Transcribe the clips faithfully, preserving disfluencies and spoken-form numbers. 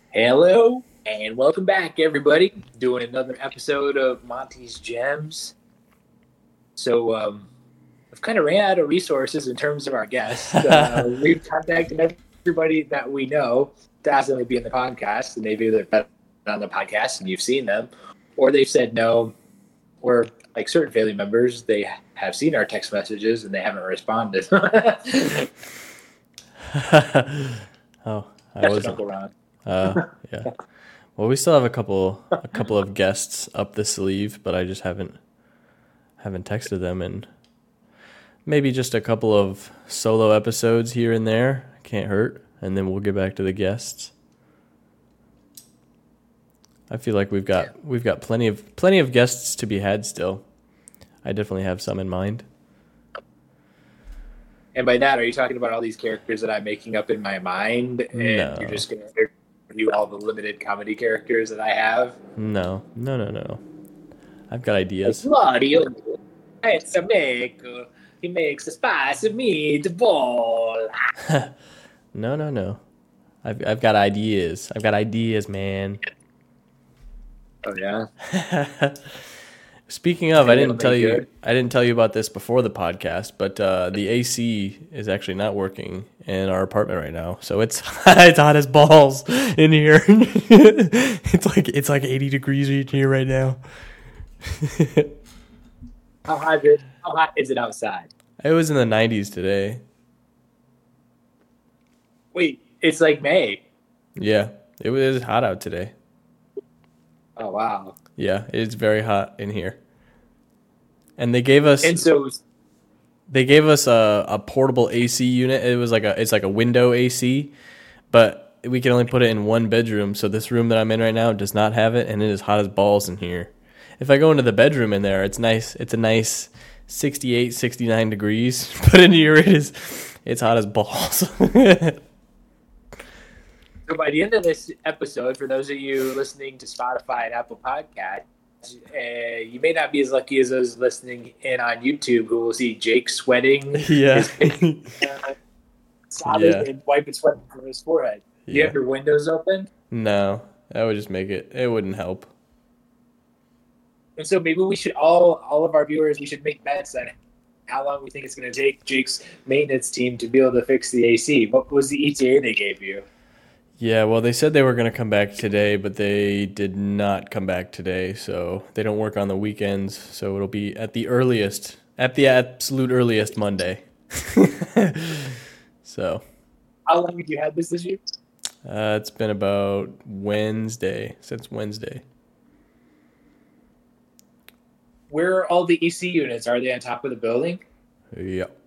Hello and welcome back, everybody. Doing another episode of Monty's Gems. So, um, we've kind of ran out of resources in terms of our guests. Uh, we've contacted everybody that we know to ask them to be in the podcast, and they've either been on the podcast and you've seen them, or they've said no, or like certain family members, they have seen our text messages and they haven't responded. oh, I That's wasn't. Uncle Ron. Uh, yeah. Well, we still have a couple, a couple of guests up the sleeve, but I just haven't, haven't texted them, and maybe just a couple of solo episodes here and there can't hurt, and then we'll get back to the guests. I feel like we've got we've got plenty of plenty of guests to be had still. I definitely have some in mind. And by that, are you talking about all these characters that I'm making up in my mind, and No. you're just going to review all the limited comedy characters that I have? No, no, no, no. I've got ideas. Mario, it's a maker. He makes a spicy meatball. no, no, no. I've I've got ideas. I've got ideas, man. Oh yeah. Speaking of, I didn't tell you. Good. I didn't tell you about this before the podcast, but uh, the A C is actually not working in our apartment right now, so it's it's hot as balls in here. it's like it's like eighty degrees in here right now. How hot is it? How hot is it outside? It was in the nineties today. Wait, it's like May. Yeah, it was hot out today. Oh wow. Yeah, it's very hot in here. And they gave us And so they gave us a, a portable A C unit. It was like a it's like a window A C, but we can only put it in one bedroom. So this room that I'm in right now does not have it, and it is hot as balls in here. If I go into the bedroom in there, it's nice. It's a nice sixty-eight, sixty-nine degrees. But in here it is it's hot as balls. So by the end of this episode, for those of you listening to Spotify and Apple Podcasts, uh, you may not be as lucky as those listening in on YouTube who will see Jake sweating. Yeah. His, uh, solid Yeah. and wiping sweat from his forehead. Do you Yeah. have your windows open? No, that would just make it. It wouldn't help. And so maybe we should all, all of our viewers, we should make bets on how long we think it's going to take Jake's maintenance team to be able to fix the A C. What was the E T A they gave you? Yeah, well, they said they were going to come back today, but they did not come back today, so they don't work on the weekends, so it'll be at the earliest, at the absolute earliest Monday. So, How long have you had this issue? uh, it's been about Wednesday, since Wednesday. Where are all the E C units? Are they on top of the building? Yep.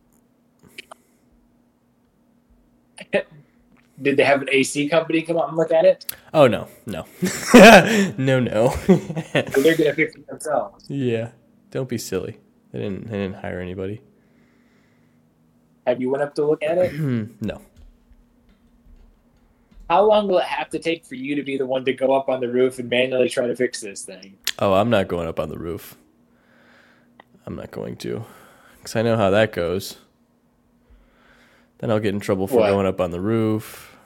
Did they have an A C company come out and look at it? Oh, no, no. no, no. So they're going to fix it themselves. Yeah, don't be silly. They didn't, they didn't hire anybody. Have you went up to look at it? No. How long will it have to take for you to be the one to go up on the roof and manually try to fix this thing? Oh, I'm not going up on the roof. I'm not going to. Because I know how that goes. Then I'll get in trouble for What? going up on the roof.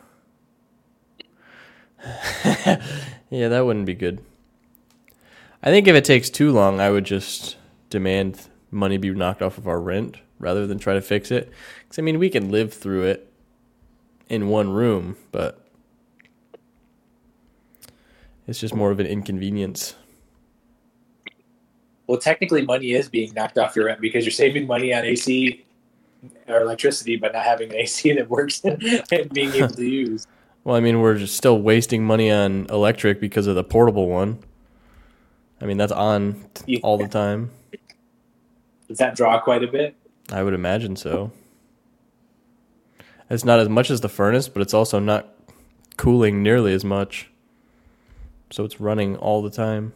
Yeah, that wouldn't be good. I think if it takes too long, I would just demand money be knocked off of our rent rather than try to fix it. Because, I mean, we can live through it in one room, but it's just more of an inconvenience. Well, technically, money is being knocked off your rent because you're saving money on A C or electricity, but not having an A C that works and being able to use. Well, I mean, we're just still wasting money on electric because of the portable one. I mean, that's on Yeah. all the time. Does that draw quite a bit? I would imagine so. It's not as much as the furnace, but it's also not cooling nearly as much. So it's running all the time.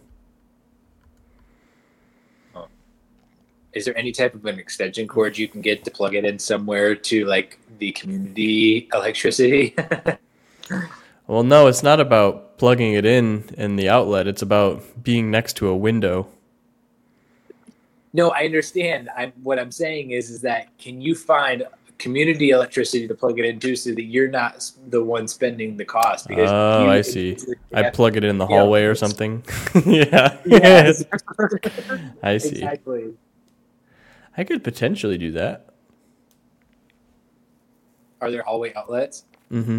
Is there any type of an extension cord you can get to plug it in somewhere to like the community electricity? Well, no, it's not about plugging it in in the outlet. It's about being next to a window. No, I understand. I'm what I'm saying is is that can you find community electricity to plug it into, so that you're not the one spending the cost. Because Oh, you, I see. I plug it in the hallway know, or something. yeah. Yeah, I see. exactly. I could potentially do that. Are there hallway outlets? Mm-hmm.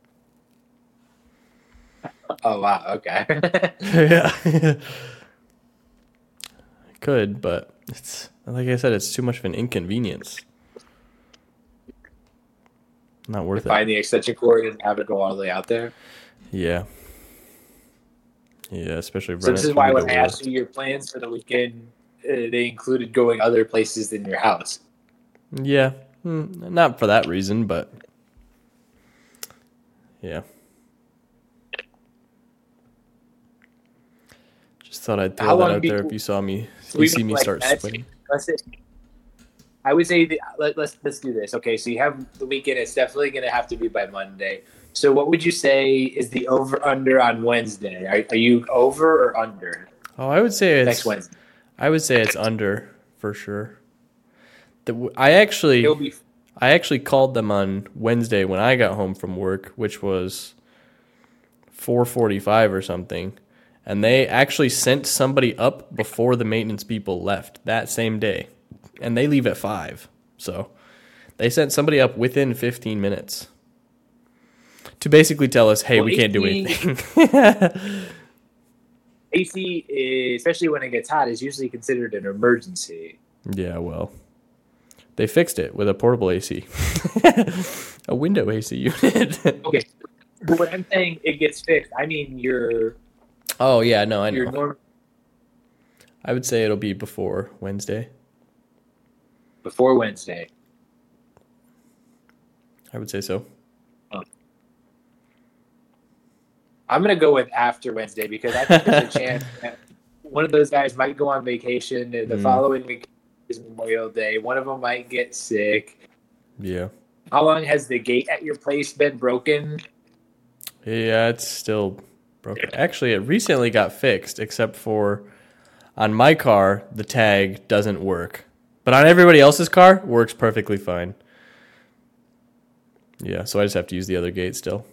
Oh wow. Okay. yeah. I could, but it's like I said, it's too much of an inconvenience. Not worth to it. find the extension cord and have it go all the way out there. Yeah. Yeah, especially So run this it is why through when the I work. asked you your plans for the weekend, uh, they included going other places than your house. Yeah. Mm, not for that reason, but yeah. Just thought I'd throw How that long out do there you- if you saw me, if We you see me like, start that's- sweating. Let's say, I would say that, let, let's let's do this. Okay, so you have the weekend. It's definitely going to have to be by Monday. So what would you say is the over under on Wednesday? Are, are you over or under Oh, I would say it's next Wednesday? I would say it's under for sure. The, I actually It'll be I actually called them on Wednesday when I got home from work, which was four forty-five or something, and they actually sent somebody up before the maintenance people left that same day, and they leave at five, so they sent somebody up within fifteen minutes to basically tell us, hey, Well, we can't do A C anything. A C, is, especially when it gets hot, is usually considered an emergency. Yeah, well, they fixed it with a portable A C, a window A C unit. Okay, but when I'm saying it gets fixed, I mean your Oh yeah, no, I your know. norm I would say it'll be before Wednesday. before Wednesday. I would say so. I'm gonna go with after Wednesday because I think there's a chance that one of those guys might go on vacation. And the Mm. following week is Memorial Day. One of them might get sick. Yeah. How long has the gate at your place been broken? Yeah, it's still broken. Actually, it recently got fixed, except for on my car, the tag doesn't work. But on everybody else's car, works perfectly fine. Yeah, so I just have to use the other gate still.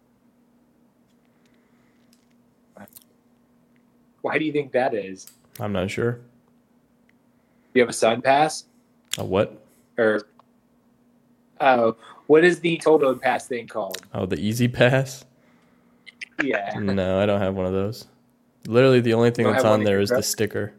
Why do you think that is? Do I'm not sure. you have a sun pass? A what? Or uh, what is the toll road pass thing called? Oh, the Easy Pass? Yeah. No, I don't have one of those. Literally, the only thing Don't that's have one on in there your is the truck? sticker.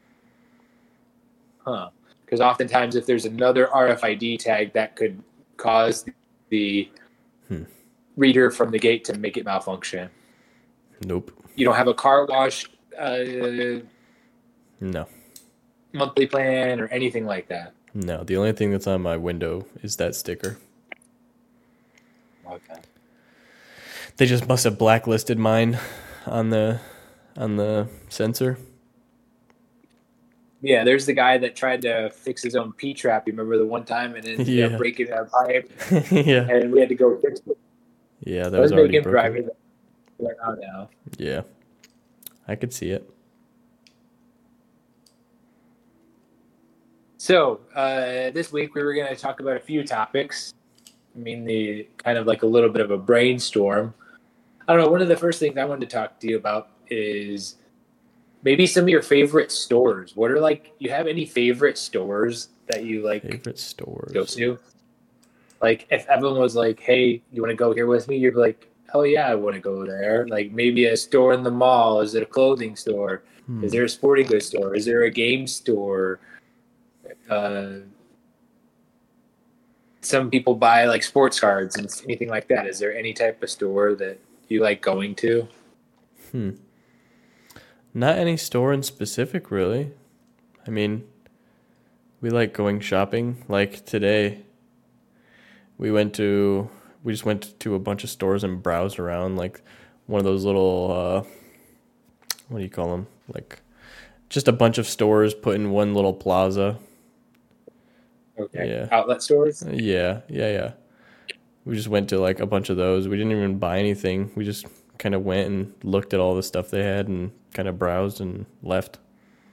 Huh. Because oftentimes if there's another R F I D tag, that could cause the Hmm. reader from the gate to make it malfunction. Nope. You don't have a car wash uh, No. monthly plan or anything like that. No, the only thing that's on my window is that sticker. Okay. They just must have blacklisted mine on the on the sensor. Yeah, there's the guy that tried to fix his own P trap. You remember the one time and ended Yeah. up breaking a pipe, yeah. and we had to go fix it. Yeah, that I was was already making broken. drivers right now. now. Yeah. I could see it. So uh, this week we were going to talk about a few topics. I mean, the kind of like a little bit of a brainstorm. I don't know. One of the first things I wanted to talk to you about is maybe some of your favorite stores. What are like? You have any favorite stores that you like Favorite stores. go to? Like, if everyone was like, "Hey, you want to go here with me?" You'd be like, "Oh yeah, I want to go there." Like maybe a store in the mall. Is it a clothing store? Hmm. Is there a sporting goods store? Is there a game store? Uh, some people buy like sports cards and anything like that. Is there any type of store that you like going to? Hmm. Not any store in specific, really. I mean, we like going shopping. Like today, we went to we just went to a bunch of stores and browsed around. Like one of those little uh, what do you call them? Like just a bunch of stores put in one little plaza. Okay. Yeah. Outlet stores? Yeah, yeah, yeah. We just went to like a bunch of those. We didn't even buy anything. We just kind of went and looked at all the stuff they had and kind of browsed and left.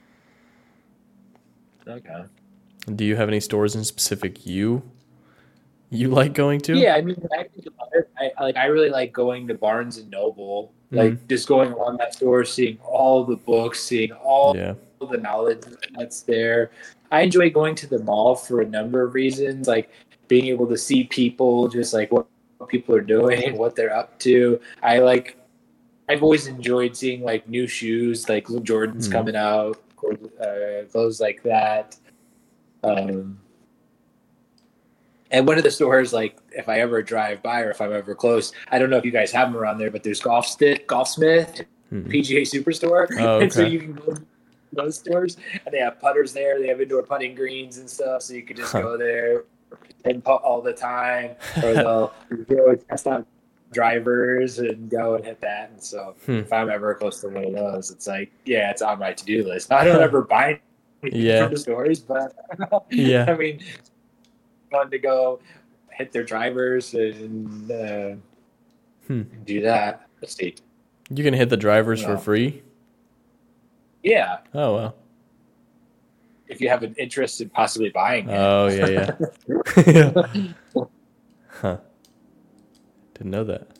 Okay. Do you have any stores in specific you You like going to? Yeah, I mean, when I think about it, I I- like I really like going to Barnes and Noble, Mm, like just going around that store, seeing all the books, seeing all yeah. the knowledge that's there. I enjoy going to the mall for a number of reasons, like being able to see people, just like what people are doing, what they're up to. I like. I've always enjoyed seeing like new shoes, like Jordan's Mm, coming out, uh, clothes like that. Um, And one of the stores, like if I ever drive by or if I'm ever close, I don't know if you guys have them around there, but there's Golf Stick, Golfsmith, mm. P G A Superstore, Oh, and so okay. you can go to those stores, and they have putters there. They have indoor putting greens and stuff, so you could just Huh. go there and putt all the time, or they'll go test out drivers and go and hit that. And so Hmm. if I'm ever close to one of those, it's like, yeah, it's on my to do list. I don't ever buy anything Yeah. from the stores, but Yeah. I mean, fun to go hit their drivers and uh, Hmm. do that. Let's see. You can hit the drivers for No. free? Yeah, Oh, well. if you have an interest in possibly buying it. Oh, yeah, yeah. Yeah. Huh. Didn't know that.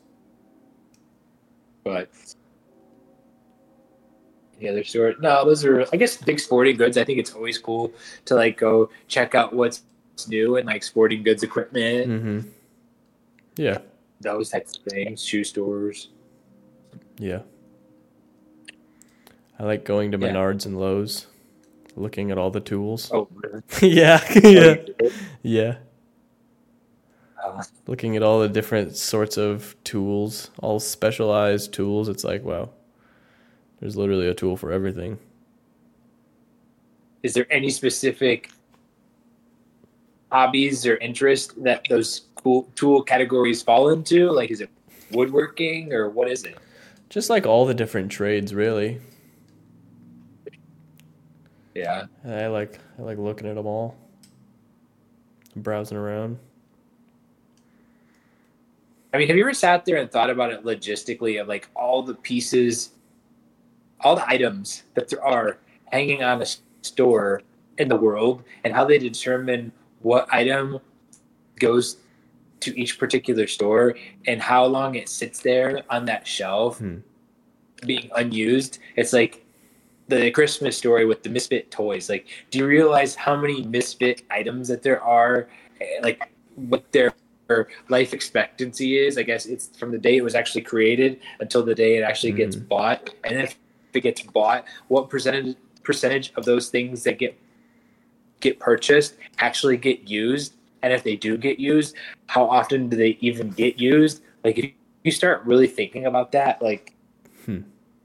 But the other store, no, those are, I guess, big sporting goods. I think it's always cool to like go check out what's new and like sporting goods equipment, Mm-hmm. Yeah. those types of things, shoe stores. Yeah. I like going to Yeah. Menards and Lowe's, looking at all the tools. Oh, really? Yeah. Oh, Yeah. you did? Yeah. Uh, Looking at all the different sorts of tools, all specialized tools. It's like, wow, there's literally a tool for everything. is there any specific hobbies or interests that those cool tool categories fall into? Like, is it woodworking or what is it? Just like all the different trades, really. Yeah. I like I like looking at them all, browsing around. I mean, have you ever sat there and thought about it logistically of like all the pieces, all the items that there are hanging on a store in the world and how they determine what item goes to each particular store and how long it sits there on that shelf Hmm. being unused? It's like the Christmas story with the Misfit toys. Like, do you realize how many Misfit items that there are? Like, what their life expectancy is? I guess it's from the day it was actually created until the day it actually gets Mhm. bought. And if it gets bought, what percentage percentage of those things that get get purchased actually get used? And if they do get used, how often do they even get used? Like, if you start really thinking about that, like, Hmm.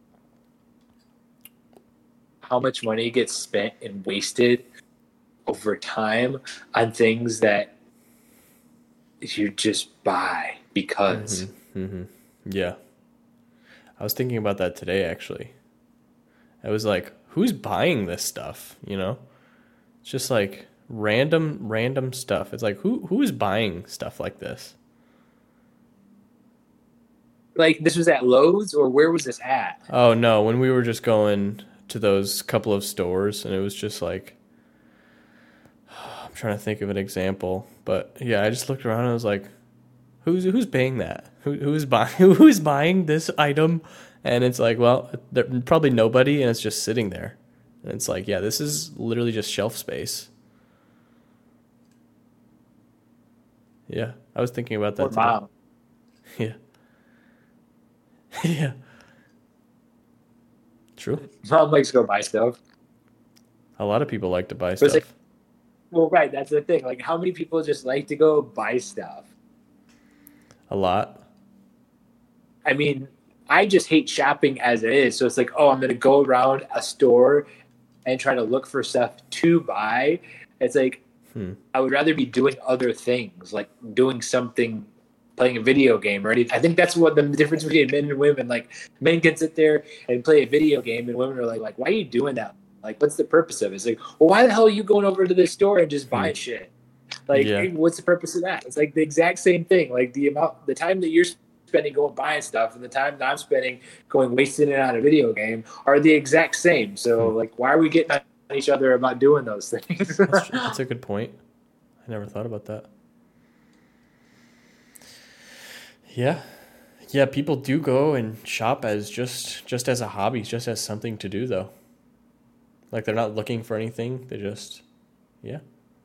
how much money gets spent and wasted over time on things that you just buy because. Mm-hmm. Mm-hmm. Yeah. I was thinking about that today, actually. I was like, who's buying this stuff? You know? It's just like random, random stuff. It's like, who who is buying stuff like this? Like, this was at Lowe's, or where was this at? Oh, no. When we were just going to those couple of stores, and it was just like, I'm trying to think of an example. But yeah, I just looked around and I was like, who's who's paying that? Who who's buying who's buying this item? And it's like, well, there, probably nobody, and it's just sitting there. And it's like, yeah, this is literally just shelf space. Yeah, I was thinking about that Or today. mom. Yeah. Yeah. True. Mom likes to go buy stuff. A lot of people like to buy But it's stuff. like, well, right, that's the thing. Like, how many people just like to go buy stuff? A lot. I mean, I just hate shopping as it is. So it's like, oh, I'm going to go around a store and try to look for stuff to buy. It's like, Hmm. I would rather be doing other things, like doing something, playing a video game or anything. I think that's what the difference between men and women. Like, men can sit there and play a video game, and women are like, like, why are you doing that? Like, what's the purpose of it? It's like, well, why the hell are you going over to this store and just buying Hmm. shit? Like, Yeah. hey, what's the purpose of that? It's like the exact same thing. Like, the amount, the time that you're spending going buying stuff and the time that I'm spending going wasting it on a video game are the exact same. So, Hmm. like, why are we getting on each other about doing those things? That's, that's a good point. I never thought about that. Yeah. Yeah, people do go and shop as just just as a hobby, just as something to do though. Like they're not looking for anything. They just yeah.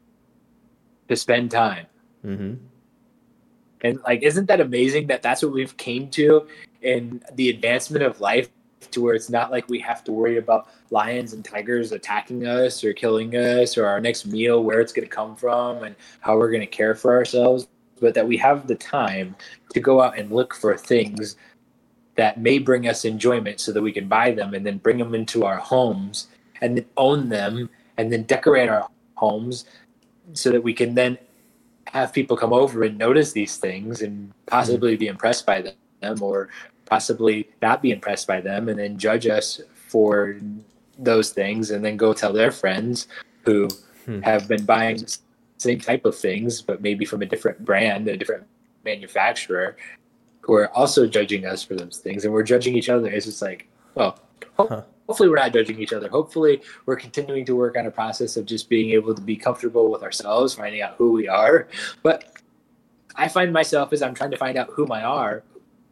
To spend time. Mm-hmm. And like, isn't that amazing that that's what we've came to in the advancement of life, to where it's not like we have to worry about lions and tigers attacking us or killing us, or our next meal, where it's going to come from and how we're going to care for ourselves, but that we have the time to go out and look for things that may bring us enjoyment so that we can buy them and then bring them into our homes and then own them and then decorate our homes so that we can then have people come over and notice these things and possibly be impressed by them, or possibly not be impressed by them and then judge us for those things, and then go tell their friends who Hmm. have been buying the same type of things but maybe from a different brand, a different manufacturer, who are also judging us for those things, and we're judging each other. It's just like, well, Huh. hopefully we're not judging each other. Hopefully we're continuing to work on a process of just being able to be comfortable with ourselves, finding out who we are. But I find myself, as I'm trying to find out whom I are,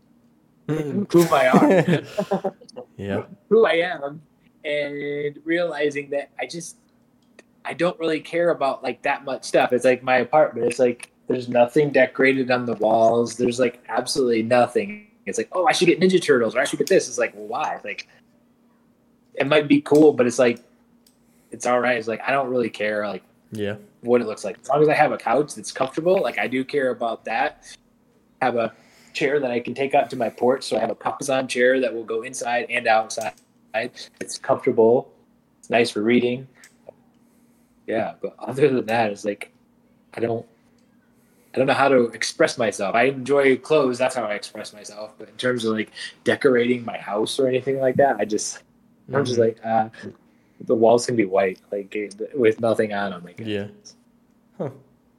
whom I are, Yeah. who I am, and realizing that I just, I don't really care about like that much stuff. It's like my apartment. It's like there's nothing decorated on the walls. There's like absolutely nothing. It's like, oh, I should get Ninja Turtles, or I should get this. It's like, well, why? It's like, it might be cool, but it's like, it's all right. It's like, I don't really care like Yeah. what it looks like. As long as I have a couch that's comfortable, like I do care about that. Have a chair that I can take out to my porch. So I have a Papasan chair that will go inside and outside. It's comfortable. It's nice for reading. Yeah, but other than that, it's like I don't I don't know how to express myself. I enjoy clothes, that's how I express myself. But in terms of like decorating my house or anything like that, I just I'm just Mhm. like uh, the walls can be white, like with nothing on them. Like, Yeah. Huh.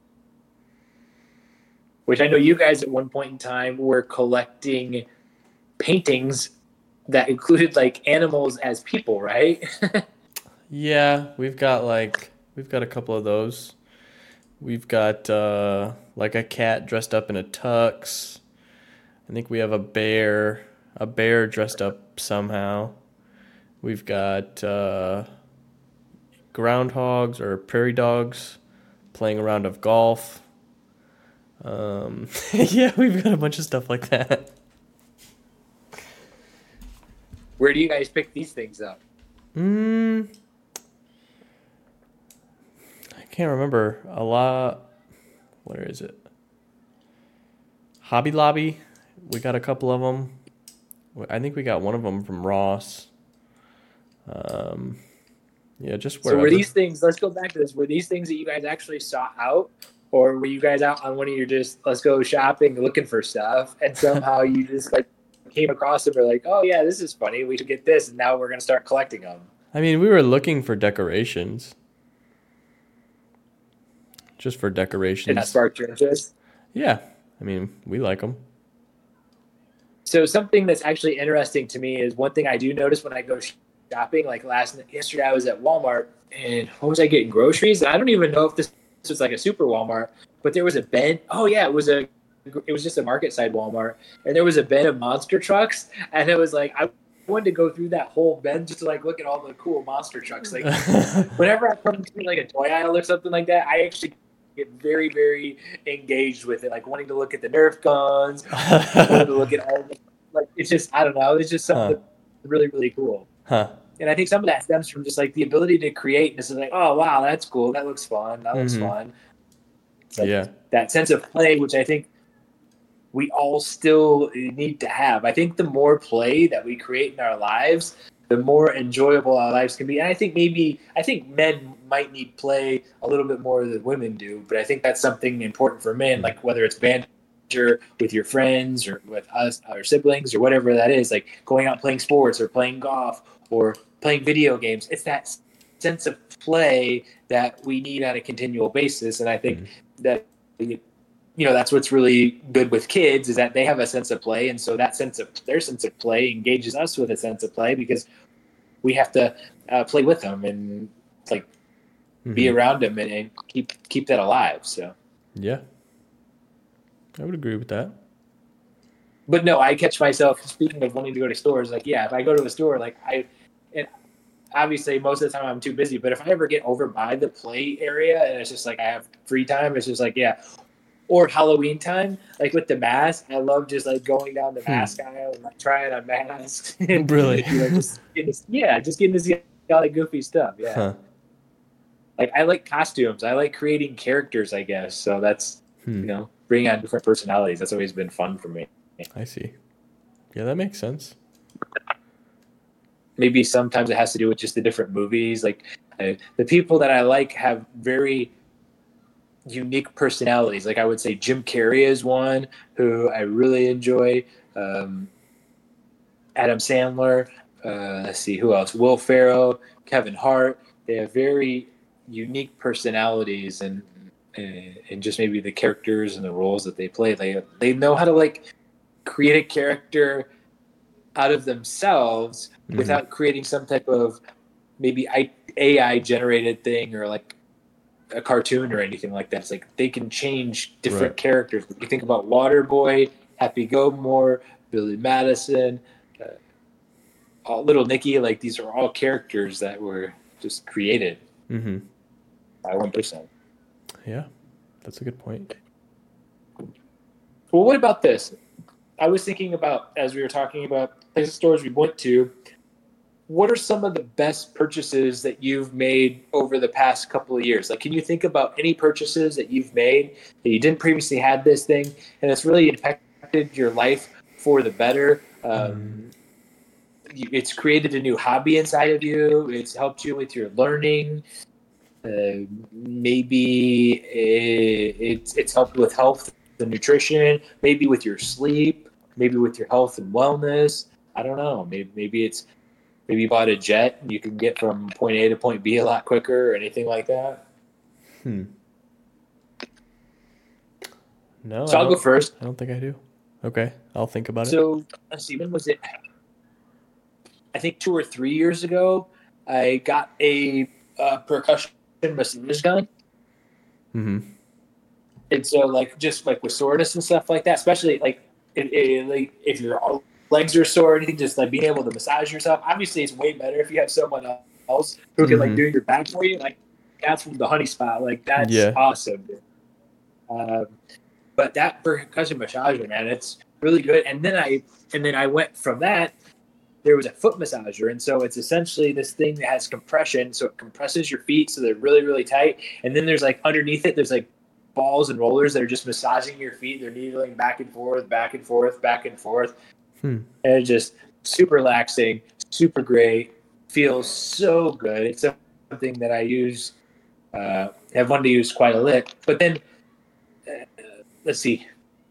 which I know you guys at one point in time were collecting paintings that included like animals as people, right? Yeah, we've got like we've got a couple of those. We've got uh like a cat dressed up in a tux. I think we have a bear, a bear dressed up somehow. We've got uh groundhogs or prairie dogs playing a round of golf. Um, yeah, we've got a bunch of stuff like that. Where do you guys pick these things up? Mm, I can't remember a lot. Where is it? Hobby Lobby. We got a couple of them. I think we got one of them from Ross. Um, yeah, just So wherever. were these things, let's go back to this, were these things that you guys actually sought out? Or were you guys out on one of your just, let's go shopping, looking for stuff, and somehow you just like came across them, or like, oh yeah, this is funny, we should get this, and now we're going to start collecting them? I mean, we were looking for decorations. Just for Did that decorations. spark your interest? Yeah, I mean, we like them. So something that's actually interesting to me is one thing I do notice when I go shopping. Like last yesterday, I was at Walmart, and what was I getting? Groceries. I don't even know if this, this was like a super Walmart, but there was a bin. Oh yeah, it was a. It was just a market side Walmart, and there was a bin of monster trucks, and it was like I wanted to go through that whole bin just to like look at all the cool monster trucks. Like whenever I come to like a toy aisle or something like that, I actually get very, very engaged with it, like wanting to look at the Nerf guns, wanting to look at all the, like, it's just, I don't know, it's just something Huh. really, really cool. Huh. And I think some of that stems from just like the ability to create. This is like, oh, wow, that's cool. That looks fun. That looks Mm-hmm. fun. It's like Yeah. that sense of play, which I think we all still need to have. I think the more play that we create in our lives, the more enjoyable our lives can be. And I think maybe, I think men might need play a little bit more than women do, but I think that's something important for men, like whether it's banter with your friends or with us, our siblings, or whatever that is, like going out playing sports or playing golf or playing video games. It's that sense of play that we need on a continual basis. And I think mm-hmm. that, you know, that's what's really good with kids, is that they have a sense of play. And so that sense of their sense of play engages us with a sense of play, because we have to uh, play with them and like mm-hmm. be around them and, and keep, keep that alive. So, yeah, I would agree with that. but no, I catch myself speaking of wanting to go to stores. Like, yeah, if I go to a store, like I, and obviously most of the time I'm too busy. But if I ever get over by the play area and it's just like I have free time, it's just like yeah. Or Halloween time, like with the mask, I love just like going down the mask aisle and like trying on masks. And, Really? you know, just getting to, yeah, just getting to see all the goofy stuff. Yeah, Huh. like I like costumes. I like creating characters. I guess so. That's Hmm. you know bringing out different personalities. That's always been fun for me. I see. Yeah, that makes sense. Maybe sometimes it has to do with just the different movies. Like uh, the people that I like have very unique personalities. Like I would say Jim Carrey is one who I really enjoy. Um, Adam Sandler. Uh, let's see who else. Will Ferrell, Kevin Hart. They have very unique personalities and and just maybe the characters and the roles that they play. They they know how to like create a character out of themselves Mhm. without creating some type of maybe A I generated thing or like a cartoon or anything like that. It's like they can change different Right. characters. You think about Waterboy, Happy Gilmore, Billy Madison, uh, all, Little Nicky. Like these are all characters that were just created Mm-hmm. by one person. Yeah, that's a good point. Well, what about this? I was thinking about as we were talking about places stores we went to. What are some of the best purchases that you've made over the past couple of years? Like, can you think about any purchases that you've made that you didn't previously had this thing and it's really impacted your life for the better? Um, you, it's created a new hobby inside of you. It's helped you with your learning. Uh, maybe it, it's it's helped with health and nutrition. Maybe with your sleep. Maybe with your health and wellness. I don't know. Maybe maybe it's Maybe you bought a jet and you can get from point A to point B a lot quicker or anything like that. Hmm. No, So I I'll go don't, first. I don't think I do. Okay, I'll think about it. So let's see, when was it? I think two or three years ago, I got a uh, percussion massage gun. Mm-hmm. And so, like, just like with soreness and stuff like that, especially like, it, it, like if your legs are sore or anything, just like being able to massage yourself. Obviously, it's way better if you have someone else who can like Mhm. do your back for you. Like, that's from the honey spot. Like, that's Yeah. awesome. Um, but that percussion massager, man, it's really good. And then I and then I went from that. There was a foot massager, and so it's essentially this thing that has compression, so it compresses your feet so they're really, really tight. And then there's like underneath it, there's like balls and rollers that are just massaging your feet. They're needling back and forth, back and forth, back and forth, Hmm. and it's just super relaxing, super great. Feels so good. It's something that I use, uh, have wanted to use quite a bit. But then, uh, let's see,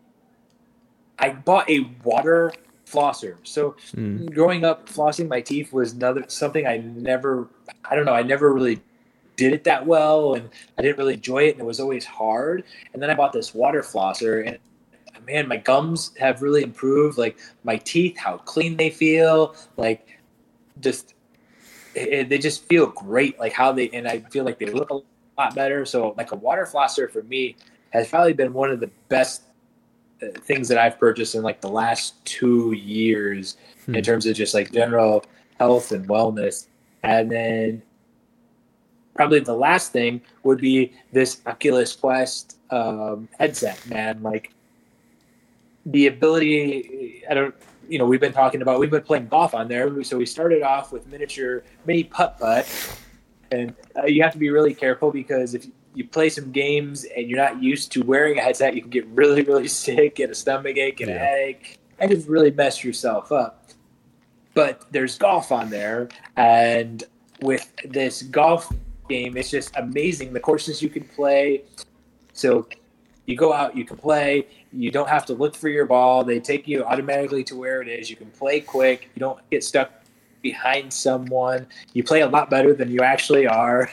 I bought a water flosser. So Mm. growing up, flossing my teeth was another something I never, I don't know, I never really did it that well, and I didn't really enjoy it, and it was always hard. And then I bought this water flosser, and man, my gums have really improved. Like my teeth, how clean they feel, like just it, they just feel great. Like how they and I feel like they look a lot better. So like a water flosser for me has probably been one of the best things that I've purchased in like the last two years Hmm. in terms of just like general health and wellness. And then probably the last thing would be this Oculus Quest um, headset, man. Like the ability, I don't, you know, we've been talking about, we've been playing golf on there. So we started off with miniature mini putt putt. And uh, you have to be really careful because if you play some games and you're not used to wearing a headset, you can get really, really sick, get a stomach ache, get Yeah. a headache, and just really mess yourself up. But there's golf on there, and with this golf game, it's just amazing the courses you can play. So you go out, you can play. You don't have to look for your ball. They take you automatically to where it is. You can play quick. You don't get stuck behind someone. You play a lot better than you actually are.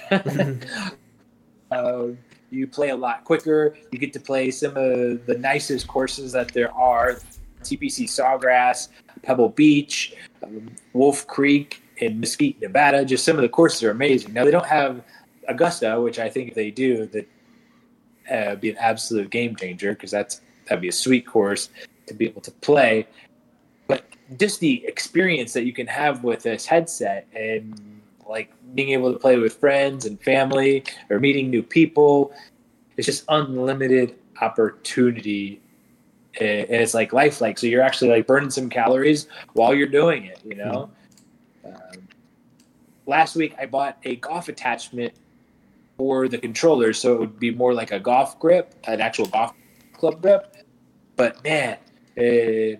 uh, you play a lot quicker. You get to play some of the nicest courses that there are. T P C Sawgrass, Pebble Beach, um, Wolf Creek in Mesquite, Nevada. Just some of the courses are amazing. Now, they don't have Augusta, which I think if they do, that uh, be an absolute game changer because that's that'd be a sweet course. to be able to play. But just the experience that you can have with this headset and like being able to play with friends and family or meeting new people, it's just unlimited opportunity. And it's like lifelike. So you're actually like burning some calories while you're doing it, you know? Mm-hmm. Um, last week I bought a golf attachment for the controller. So it would be more like a golf grip, an actual golf club grip. But man, uh,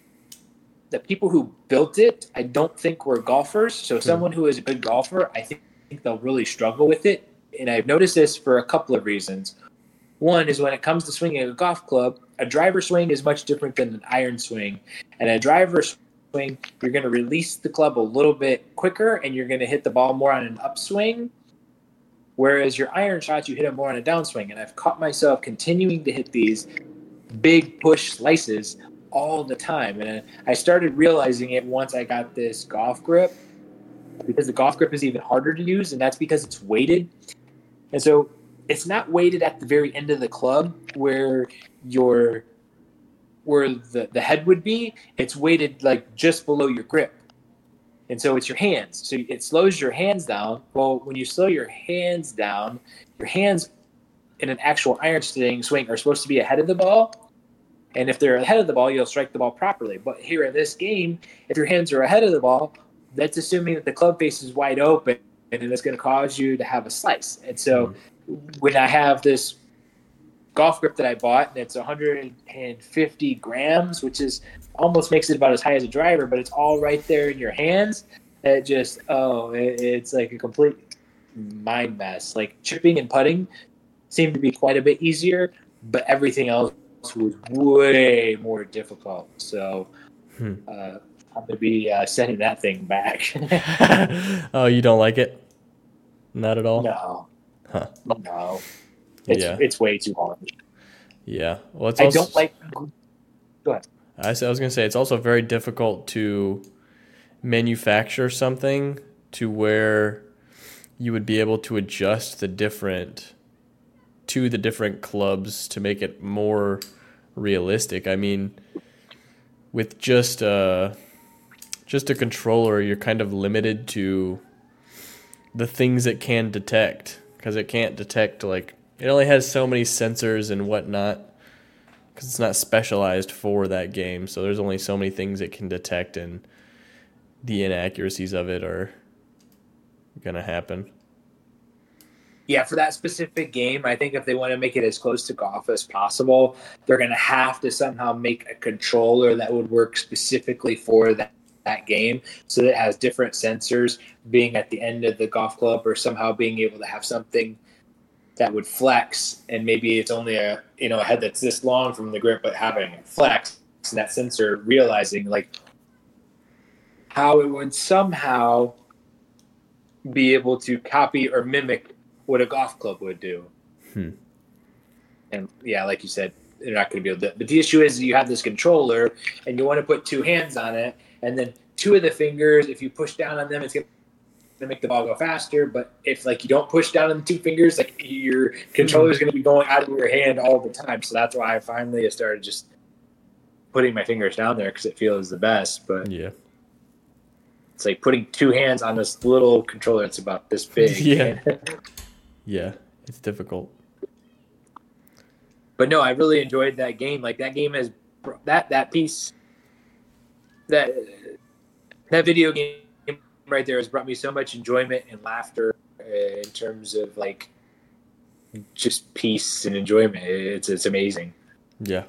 the people who built it, I don't think were golfers. So mm-hmm. someone who is a good golfer, I think, think they'll really struggle with it. And I've noticed this for a couple of reasons. One is when it comes to swinging a golf club, a driver swing is much different than an iron swing. And a driver swing, you're going to release the club a little bit quicker and you're going to hit the ball more on an upswing. Whereas your iron shots, you hit them more on a downswing. And I've caught myself continuing to hit these big push slices all the time. And I started realizing it once I got this golf grip, because the golf grip is even harder to use, and that's because it's weighted. And so it's not weighted at the very end of the club where your where the, the head would be. It's weighted like just below your grip. And so it's your hands. So it slows your hands down. Well, when you slow your hands down, your hands in an actual iron swing swing are supposed to be ahead of the ball. And if they're ahead of the ball, you'll strike the ball properly. But here in this game, if your hands are ahead of the ball, that's assuming that the club face is wide open, and it's going to cause you to have a slice. And so mm-hmm. when I have this golf grip that I bought, and it's one hundred fifty grams, which is almost makes it about as high as a driver, but it's all right there in your hands. It just, oh, it, it's like a complete mind mess. Like chipping and putting seemed to be quite a bit easier, but everything else was way more difficult. So hmm. uh, I'm going to be uh, sending that thing back. Oh, you don't like it? Not at all? No. Huh. No. It's, yeah. it's way too hard. Yeah. Well, it's I also, don't like... Go ahead. I was going to say, it's also very difficult to manufacture something to where you would be able to adjust the different... to the different clubs to make it more realistic. I mean, with just a, just a controller, you're kind of limited to the things it can detect, because it can't detect, like, it only has so many sensors and whatnot, because it's not specialized for that game, so there's only so many things it can detect, and the inaccuracies of it are going to happen. Yeah, for that specific game, I think if they want to make it as close to golf as possible, they're going to have to somehow make a controller that would work specifically for that, that game, so that it has different sensors being at the end of the golf club, or somehow being able to have something that would flex, and maybe it's only a you know a head that's this long from the grip, but having it flex, and that sensor realizing like how it would somehow be able to copy or mimic what a golf club would do. Hmm. And yeah, like you said, they're not going to be able to. But the issue is you have this controller and you want to put two hands on it, and then two of the fingers, if you push down on them, it's going to make the ball go faster. But if like you don't push down on the two fingers, like your controller is going to be going out of your hand all the time. So that's why I finally started just putting my fingers down there, because it feels the best. But yeah, it's like putting two hands on this little controller. It's about this big. Yeah. Yeah, it's difficult. But no, I really enjoyed that game. Like that game has that that piece that that video game right there has brought me so much enjoyment and laughter uh, in terms of like just peace and enjoyment. It's it's amazing. Yeah.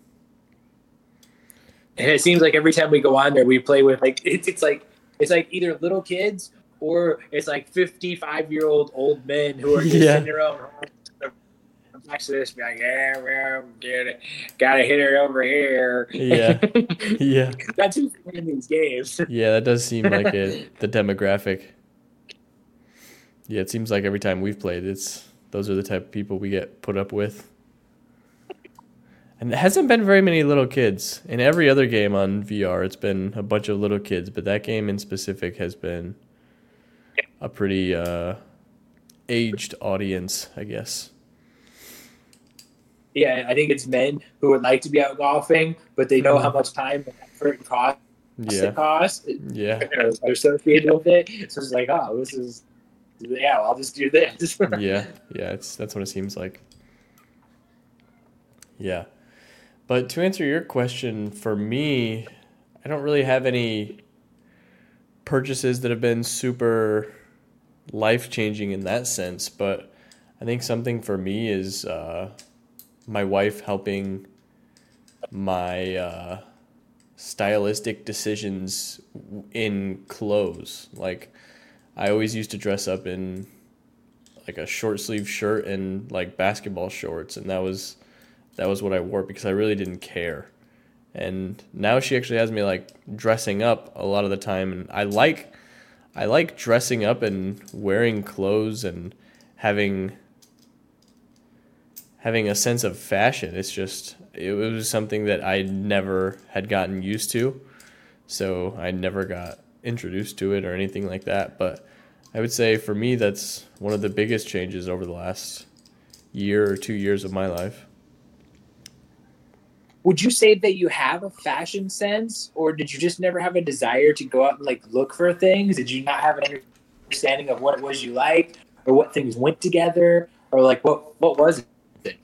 And it seems like every time we go on there, we play with like it's it's like it's like either little kids or it's like fifty-five-year-old old men who are just yeah. in their own home next to this, be like, yeah, well, gotta, gotta hit her over here. Yeah, yeah. That's who's playing these games. Yeah, that does seem like it. The demographic. Yeah, it seems like every time we've played, it's those are the type of people we get put up with. And it hasn't been very many little kids. In every other game on V R, it's been a bunch of little kids, but that game in specific has been a pretty uh, aged audience, I guess. Yeah, I think it's men who would like to be out golfing, but they know Mhm. how much time and effort and cost Yeah. it costs Yeah. are associated with it. So it's like, oh, this is yeah, well, I'll just do this. Yeah. Yeah. It's that's what it seems like. Yeah. But to answer your question, for me, I don't really have any purchases that have been super life changing in that sense. But I think something for me is uh, my wife helping my uh, stylistic decisions in clothes. Like, I always used to dress up in like a short sleeve shirt and like basketball shorts, and that was that was what I wore because I really didn't care. And now she actually has me like dressing up a lot of the time, and I like I like dressing up and wearing clothes and having having a sense of fashion. It's just it was something that I never had gotten used to, so I never got introduced to it or anything like that. But I would say for me, that's one of the biggest changes over the last year or two years of my life. Would you say that you have a fashion sense, or did you just never have a desire to go out and like look for things? Did you not have an understanding of what it was you liked, or what things went together, or like what what was it?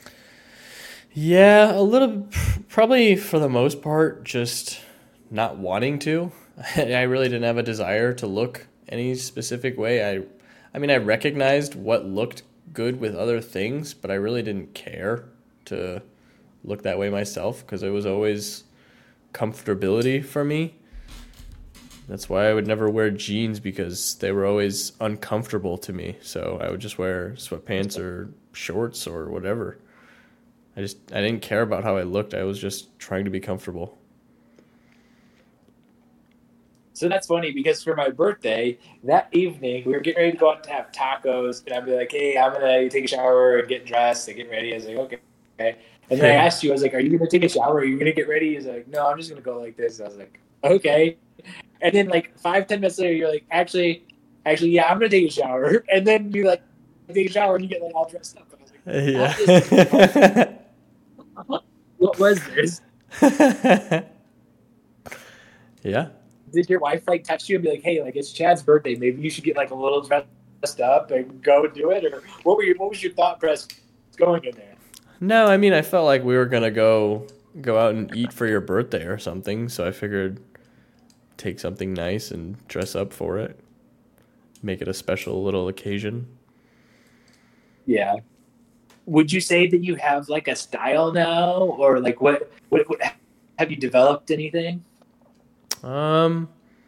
Yeah, a little, probably for the most part, just not wanting to. I really didn't have a desire to look any specific way. I, I mean, I recognized what looked good with other things, but I really didn't care to look that way myself because it was always comfortability for me. That's why I would never wear jeans because they were always uncomfortable to me. So I would just wear sweatpants or shorts or whatever. I just I didn't care about how I looked. I was just trying to be comfortable. So that's funny because for my birthday that evening, we were getting ready to go out to have tacos, and I'd be like, "Hey, I'm gonna take a shower and get dressed and get ready." I was like, "Okay." okay. And then I asked you, I was like, "Are you gonna take a shower? Are you gonna get ready?" He's like, "No, I'm just gonna go like this." I was like, "Okay." And then like five ten minutes later, you're like, "Actually, actually, yeah, I'm gonna take a shower." And then you like take a shower and you get like all dressed up. And I was like, "What is this? Yeah. What was this?" Yeah. Did your wife like text you and be like, "Hey, like it's Chad's birthday, maybe you should get like a little dressed up and go do it," or what were your what was your thought process going in there? No, I mean I felt like we were gonna go go out and eat for your birthday or something, so I figured take something nice and dress up for it. Make it a special little occasion. Yeah. Would you say that you have like a style now, or like what what, what have you developed anything? Um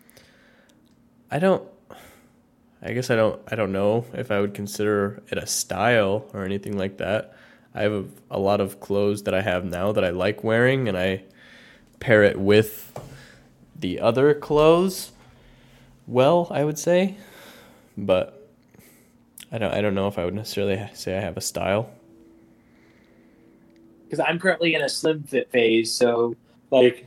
I don't I guess I don't I don't know if I would consider it a style or anything like that. I have a, a lot of clothes that I have now that I like wearing, and I pair it with the other clothes well, I would say. But I don't I don't know if I would necessarily say I have a style. Because I'm currently in a slim fit phase, so like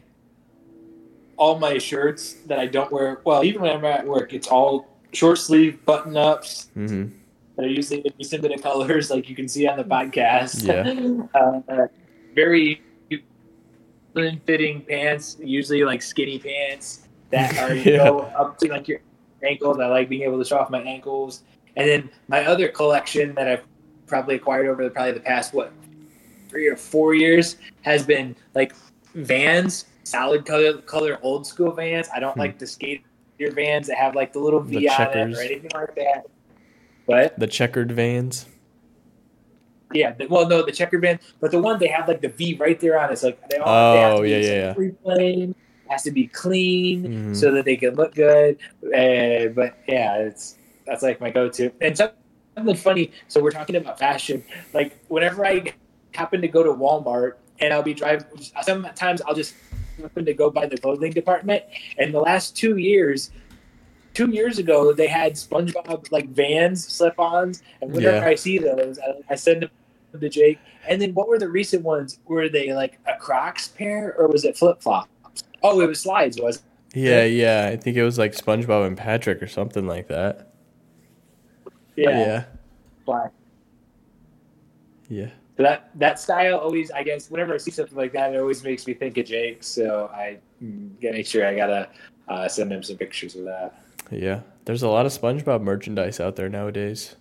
all my shirts that I don't wear, well, even when I'm at work, it's all short sleeve button ups. Mhm. They're usually in similar colors, like you can see on the podcast. Yeah. uh, very slim fitting pants, usually like skinny pants that are you Yeah. go up to like your ankles. I like being able to show off my ankles. And then my other collection that I've probably acquired over the, probably the past what three or four years has been like Vans, solid color, color old school Vans. I don't Hmm. like the skater Vans that have like the little V The on it checkers. or anything like that. But The checkered Vans. yeah, the, well, no, the checker band, but the one they have like the V right there on it. It's like they all they have Oh, to be yeah, yeah, yeah. free plain, has to be clean Mhm. so that they can look good. Uh, but yeah, it's that's like my go-to. And something funny. So we're talking about fashion. Like whenever I happen to go to Walmart and I'll be driving, sometimes I'll just happen to go by the clothing department. And the last two years. Two years ago, they had SpongeBob like Vans slip-ons, and whenever Yeah. I see those, I, I send them to Jake. And then, what were the recent ones? Were they like a Crocs pair, or was it flip-flops? Oh, it was slides, was Yeah, it? yeah. I think it was like SpongeBob and Patrick or something like that. Yeah, Yeah. Black. Yeah. So that that style always, I guess, whenever I see something like that, it always makes me think of Jake. So I gotta make sure I gotta uh, send him some pictures of that. Yeah, there's a lot of SpongeBob merchandise out there nowadays.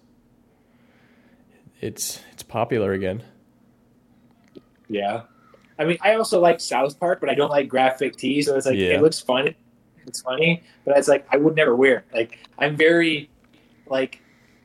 It's it's popular again. Yeah, I mean, I also like South Park, but I don't like graphic tee. So it's like Yeah. it looks fun, it's funny, but it's like I would never wear it. Like I'm very like.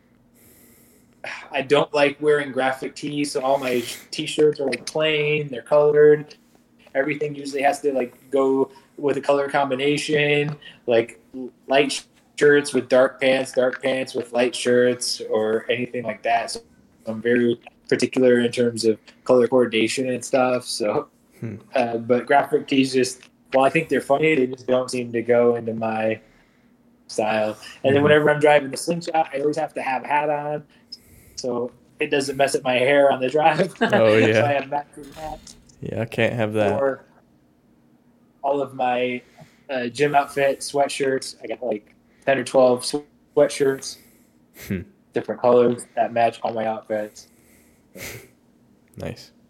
I don't like wearing graphic tees, so all my t-shirts are like plain, they're colored. Everything usually has to like go with a color combination, like light shirts with dark pants, dark pants with light shirts, or anything like that. So I'm very particular in terms of color coordination and stuff. So, Hmm. uh, but graphic tees just, while I think they're funny, they just don't seem to go into my style. And then Mhm. whenever I'm driving the slingshot, I always have to have a hat on, so it doesn't mess up my hair on the drive. Oh, yeah. So I have matching hats. Yeah, I can't have that. Or all of my uh, gym outfit, sweatshirts. I got like ten or twelve sweatshirts, Hmm. different colors that match all my outfits. Nice.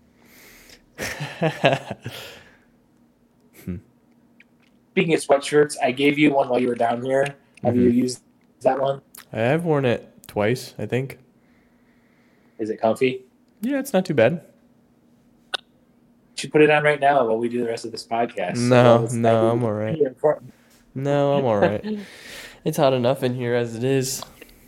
Speaking of sweatshirts, I gave you one while you were down here. Have Mhm. you used that one? I've worn it twice, I think. Is it comfy? Yeah, it's not too bad. You should put it on right now while we do the rest of this podcast. No, So no, I'm all right. important. No, I'm all right. It's hot enough in here as it is.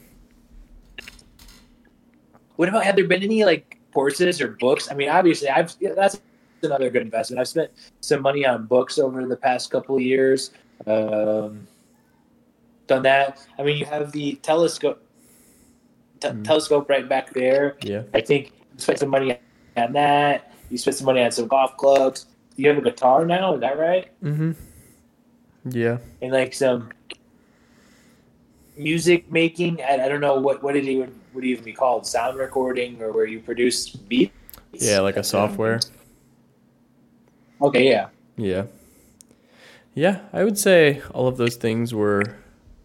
What about, have there been any like courses or books? I mean, obviously, I've yeah, that's another good investment. I've spent some money on books over the past couple of years. Um, done that. I mean, you have the telescope, t- Mm. telescope right back there. Yeah. I think you spent some money on that. You spent some money on some golf clubs. You have a guitar now, is that right? Mm-hmm. Yeah. And like some music making. I, I don't know what what did it even would even be called, sound recording, or where you produce beats. Yeah, like a That's what I'm- software. Okay, yeah. Yeah. Yeah, I would say all of those things were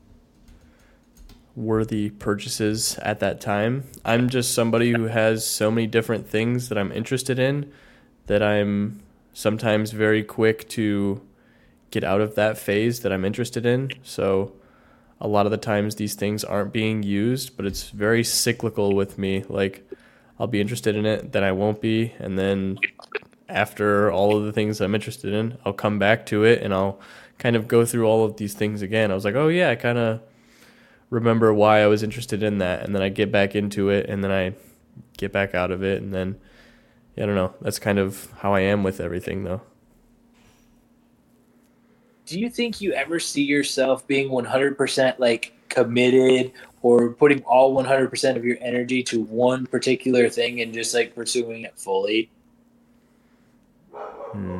worthy purchases at that time. I'm just somebody who has so many different things that I'm interested in that I'm sometimes very quick to get out of that phase that I'm interested in. So a lot of the times these things aren't being used, but it's very cyclical with me. Like I'll be interested in it, then I won't be, and then after all of the things I'm interested in, I'll come back to it and I'll kind of go through all of these things again. I was like, oh yeah, I kind of remember why I was interested in that, and then I get back into it, and then I get back out of it, and then I don't know. That's kind of how I am with everything, though. Do you think you ever see yourself being one hundred percent like committed or putting all one hundred percent of your energy to one particular thing and just like pursuing it fully? Hmm.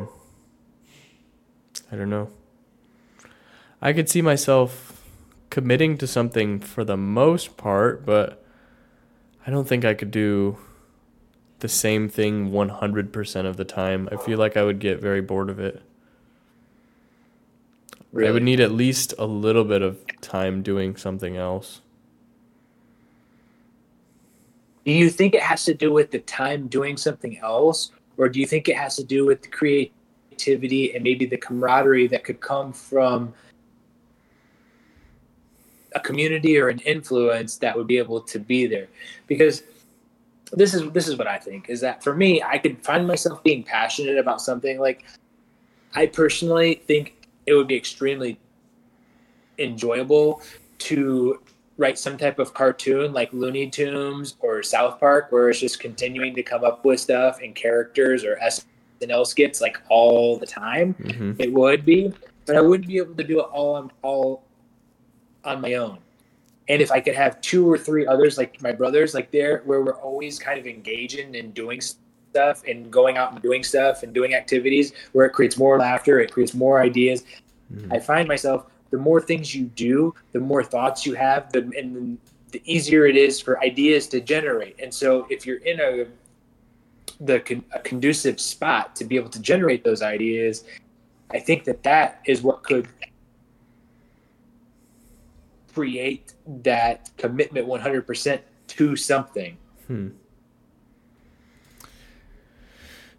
I don't know. I could see myself committing to something for the most part, but I don't think I could do the same thing one hundred percent of the time. I feel like I would get very bored of it. Really? I would need at least a little bit of time doing something else. Do you think it has to do with the time doing something else, or do you think it has to do with the creativity and maybe the camaraderie that could come from a community or an influence that would be able to be there? Because this is this is what I think, is that for me, I could find myself being passionate about something. Like, I personally think it would be extremely enjoyable to write some type of cartoon like Looney Tunes or South Park, where it's just continuing to come up with stuff and characters or S N L skits like all the time. Mm-hmm. It would be, but I wouldn't be able to do it all on all on my own. And if I could have two or three others like my brothers, like there, where we're always kind of engaging and doing stuff and going out and doing stuff and doing activities where it creates more laughter, it creates more ideas. Mm-hmm. I find myself, the more things you do, the more thoughts you have, the, and the easier it is for ideas to generate. And so if you're in a the a conducive spot to be able to generate those ideas, I think that that is what could create that commitment one hundred percent to something. Hmm.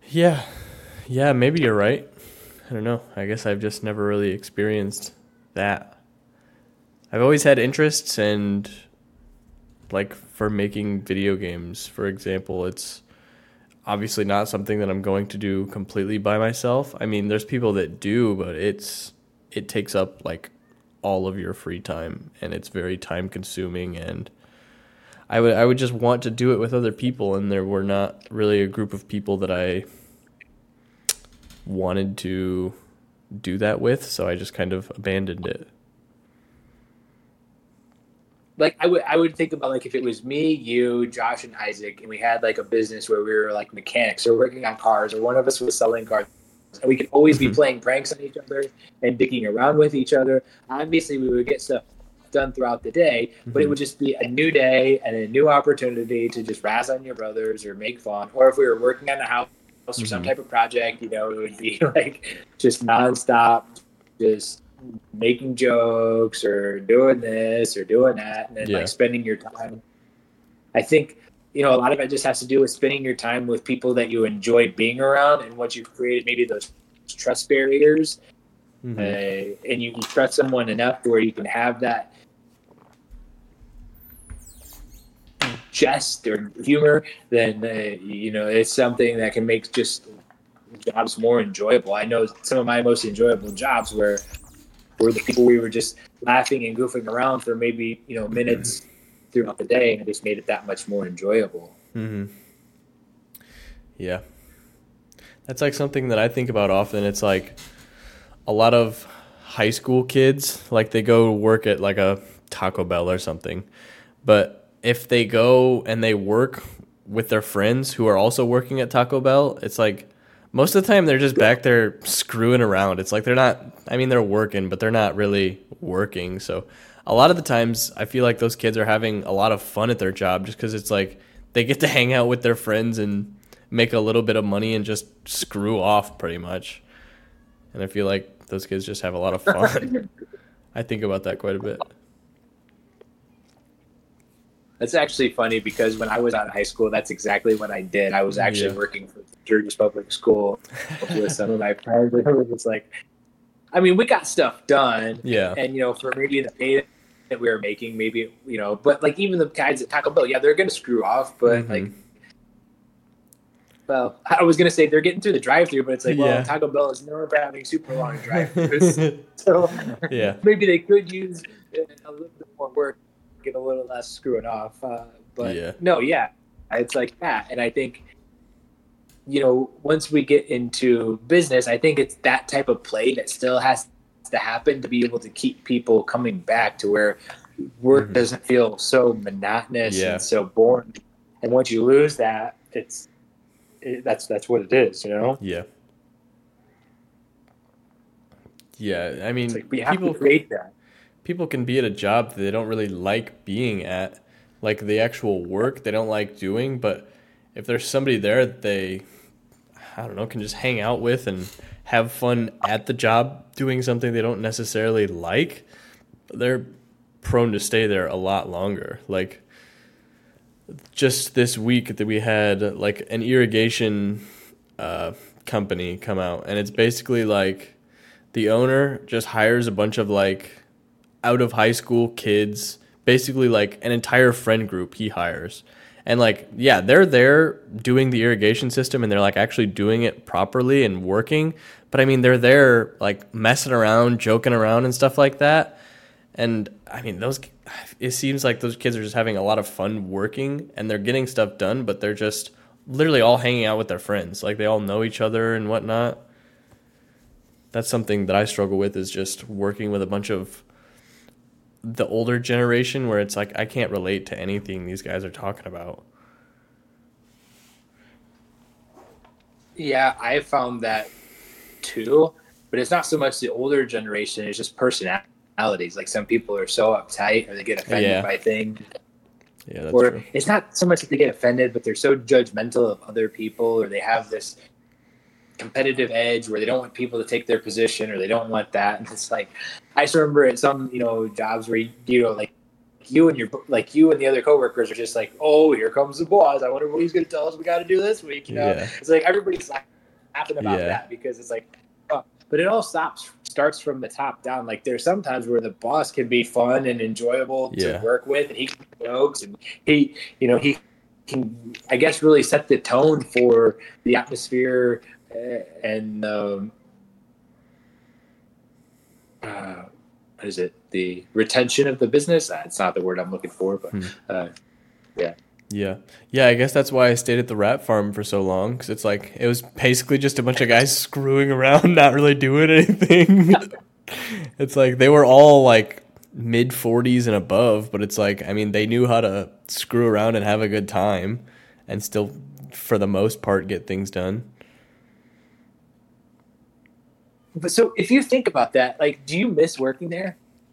Yeah. Yeah, maybe you're right. I don't know. I guess I've just never really experienced that. I've always had interests, and like for making video games, for example, it's obviously not something that I'm going to do completely by myself. I mean, there's people that do, but it's it takes up like all of your free time, and it's very time consuming, and I would I would just want to do it with other people, and there were not really a group of people that I wanted to do that with, so I just kind of abandoned it. Like I would, I would think about like if it was me, you, Josh, and Isaac, and we had like a business where we were like mechanics or working on cars, or one of us was selling cars, and we could always be playing pranks on each other and dicking around with each other. Obviously, we would get stuff done throughout the day, but it would just be a new day and a new opportunity to just razz on your brothers or make fun. Or if we were working on a house or some Mm-hmm. type of project, you know, it would be like just nonstop, just making jokes or doing this or doing that, and then Yeah. like spending your time. I think, you know, a lot of it just has to do with spending your time with people that you enjoy being around, and once you've created maybe those trust barriers, Mm-hmm. uh, and you can trust someone enough to where you can have that jest or humor, then uh, you know it's something that can make just jobs more enjoyable. I know some of my most enjoyable jobs were were the people we were just laughing and goofing around for maybe, you know, minutes throughout the day, and it just made it that much more enjoyable. Mm-hmm. Yeah. That's like something that I think about often. It's like a lot of high school kids, like they go work at like a Taco Bell or something. But if they go and they work with their friends who are also working at Taco Bell, it's like most of the time they're just back there screwing around. It's like they're not, I mean, they're working, but they're not really working. So a lot of the times I feel like those kids are having a lot of fun at their job just because it's like they get to hang out with their friends and make a little bit of money and just screw off pretty much. And I feel like those kids just have a lot of fun. I think about that quite a bit. That's actually funny because when I was out of high school, that's exactly what I did. I was actually Yeah. working for Sturgis Public School with some of my friends. It was just like, I mean, we got stuff done. Yeah. And, you know, for maybe the pay that we were making, maybe, you know, but like even the guys at Taco Bell, yeah, they're going to screw off. But Mhm. like, well, I was going to say they're getting through the drive through, but it's like, well, Yeah. Taco Bell is known for having super long drive throughs. So Yeah. maybe they could use a little bit more work, get a little less screwing off. Uh, but Yeah. no, yeah, it's like that. And I think, you know, once we get into business, I think it's that type of play that still has to happen to be able to keep people coming back to where work Mhm. doesn't feel so monotonous Yeah. and so boring. And once you lose that, it's it, that's that's what it is, you know. Yeah. Yeah. I mean, It's like we have people to create that. people can be at a job that they don't really like being at, like the actual work they don't like doing, but if there's somebody there that they, I don't know, can just hang out with and have fun at the job doing something they don't necessarily like, they're prone to stay there a lot longer. Like just this week that we had like an irrigation uh, company come out, and it's basically like the owner just hires a bunch of like out of high school kids, basically like an entire friend group he hires. And like, yeah, they're there doing the irrigation system and they're like actually doing it properly and working. But I mean, they're there like messing around, joking around and stuff like that. And I mean, those, it seems like those kids are just having a lot of fun working and they're getting stuff done, but they're just literally all hanging out with their friends. Like they all know each other and whatnot. That's something that I struggle with, is just working with a bunch of the older generation where it's like I can't relate to anything these guys are talking about. Yeah, I found that too, but it's not so much the older generation, it's just personalities. Like some people are so uptight or they get offended Yeah. by things. Yeah, that's Or true. it's not so much that they get offended, but they're so judgmental of other people, or they have this competitive edge where they don't want people to take their position, or they don't want that. And it's like, I just remember at some, you know, jobs where, you, you know, like you and your, like you and the other coworkers are just like, oh, here comes the boss. I wonder what he's going to tell us we got to do this week. You know, Yeah. it's like everybody's laughing about Yeah. that because it's like, oh, but it all stops starts from the top down. Like there's sometimes where the boss can be fun and enjoyable Yeah. to work with, and he can make jokes, and he, you know, he can, I guess, really set the tone for the atmosphere uh, and um, uh, what is it? The retention of the business. Uh, it's not the word I'm looking for, but Hmm. uh, yeah. Yeah. Yeah, I guess that's why I stayed at the rat farm for so long, because it's like, it was basically just a bunch of guys screwing around, not really doing anything. It's like, they were all like mid forties and above, but it's like, I mean, they knew how to screw around and have a good time and still, for the most part, get things done. But so if you think about that, like, do you miss working there?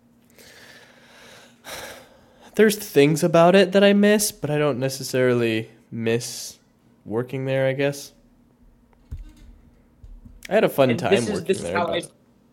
There's things about it that I miss, but I don't necessarily miss working there, I guess. I had a fun And time this is working this is there. how I But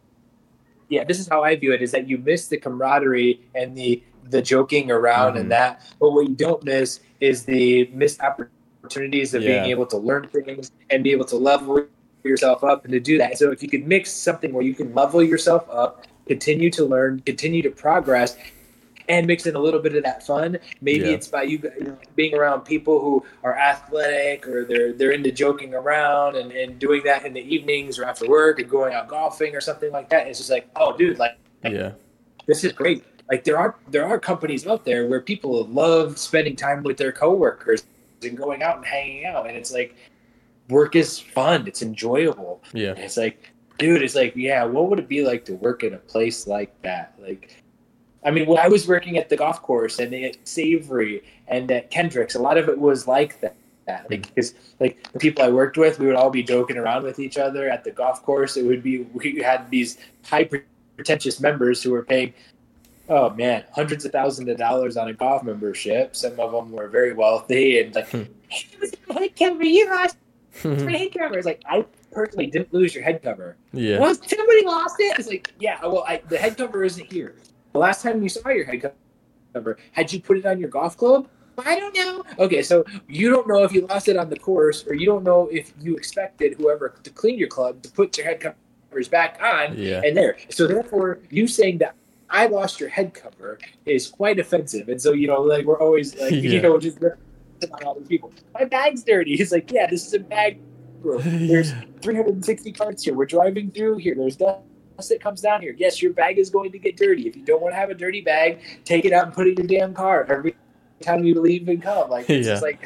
yeah, this is how I view it, is that you miss the camaraderie and the the joking around Mhm. and that, but what you don't miss is the missed opportunities of being Yeah. able to learn things and be able to level yourself up and to do that. So if you could mix something where you can level yourself up, continue to learn, continue to progress, and mix in a little bit of that fun. Maybe Yeah. it's by you, you know, being around people who are athletic, or they're they're into joking around and, and doing that in the evenings or after work and going out golfing or something like that. It's just like, oh, dude, like, like Yeah. this is great. Like there are there are companies out there where people love spending time with their coworkers and going out and hanging out, and it's like work is fun. It's enjoyable. Yeah. And it's like, dude, it's like, yeah, what would it be like to work in a place like that? Like, I mean, when I was working at the golf course and at Savory and at Kendrick's, a lot of it was like that. That like, because like the people I worked with, we would all be joking around with each other at the golf course. It would be, we had these high pretentious members who were paying, oh man, hundreds of thousands of dollars on a golf membership. Some of them were very wealthy and like, hey, it was a head cover. You lost your head cover. It's like, I personally didn't lose your head cover. Yeah. Well, somebody lost it. It's like, yeah, well, I, the head cover isn't here. The last time you saw your head cover, had you put it on your golf club? I don't know. Okay, so you don't know if you lost it on the course, or you don't know if you expected whoever to clean your club to put your head covers back on Yeah. and there. So therefore, you saying that I lost your head cover is quite offensive. And so, you know, like we're always like, Yeah. you know, just on all these people. My bag's dirty. He's like, yeah, this is a bag. Bro. There's Yeah. three hundred sixty carts here. We're driving through here. There's dust that comes down here. Yes, your bag is going to get dirty. If you don't want to have a dirty bag, take it out and put it in your damn car every time you leave and come. Like, it's Yeah. just like,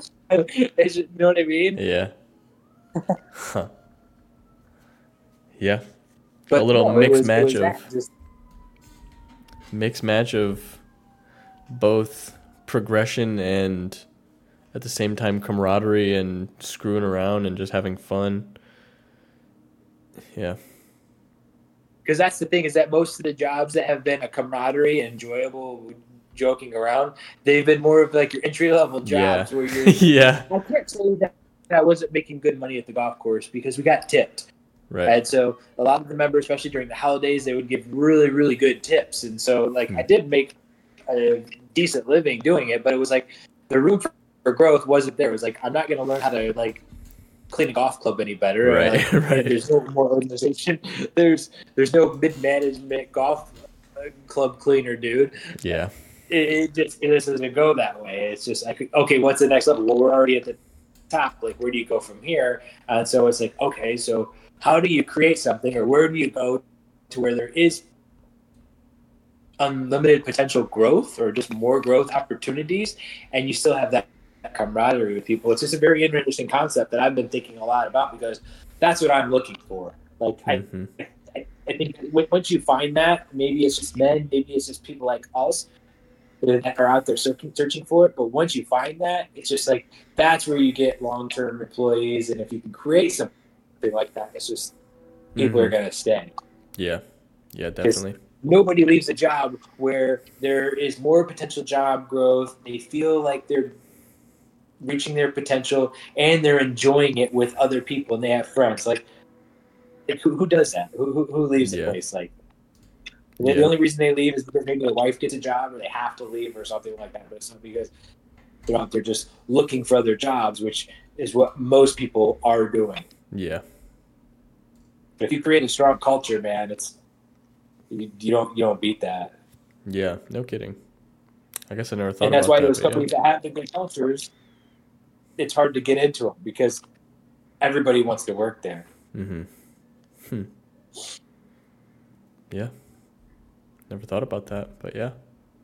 it's just, you know what I mean? Yeah. Huh. Yeah. But A little no, it mixed was- it match was of that, just- mixed match of both progression and at the same time camaraderie and screwing around and just having fun. Yeah. because that's the thing, is that most of the jobs that have been a camaraderie, enjoyable, joking around, they've been more of like your entry level jobs Yeah. where you're. Yeah. I can't say that I wasn't making good money at the golf course because we got tipped. Right. And so a lot of the members, especially during the holidays, they would give really, really good tips. And so, like, I did make a decent living doing it, but it was like the room for, for growth wasn't there. It was like, I'm not going to learn how to, like, clean a golf club any better. Right, Like, right. There's no more organization. There's there's no mid-management golf club cleaner, dude. Yeah. It, it just it doesn't go that way. It's just like, okay, what's the next level? Well, we're already at the top. Like, where do you go from here? And so it's like, okay, so how do you create something, or where do you go to where there is unlimited potential growth or just more growth opportunities, and you still have that, that camaraderie with people? It's just a very interesting concept that I've been thinking a lot about, because that's what I'm looking for. Like, Mm-hmm. I, I, I think w- once you find that, maybe it's just men, maybe it's just people like us that are out there searching, searching for it. But once you find that, it's just like, that's where you get long-term employees. And if you can create something like that, it's just, people Mhm. are going to stay. Yeah. Yeah, definitely. Nobody leaves a job where there is more potential job growth. They feel like they're reaching their potential and they're enjoying it with other people, and they have friends. Like, like who, who does that? Who, who, who leaves Yeah. a place like the, Yeah. the only reason they leave is because maybe their wife gets a job or they have to leave or something like that. But it's not because they're out there just looking for other jobs, which is what most people are doing. Yeah. But if you create a strong culture, man, it's you, you don't you don't beat that. Yeah. No kidding. I guess I never thought And that's about why that, those but yeah. companies that have the good cultures, it's hard to get into them because everybody wants to work there. Mm-hmm. Hmm. Yeah. Never thought about that, but yeah.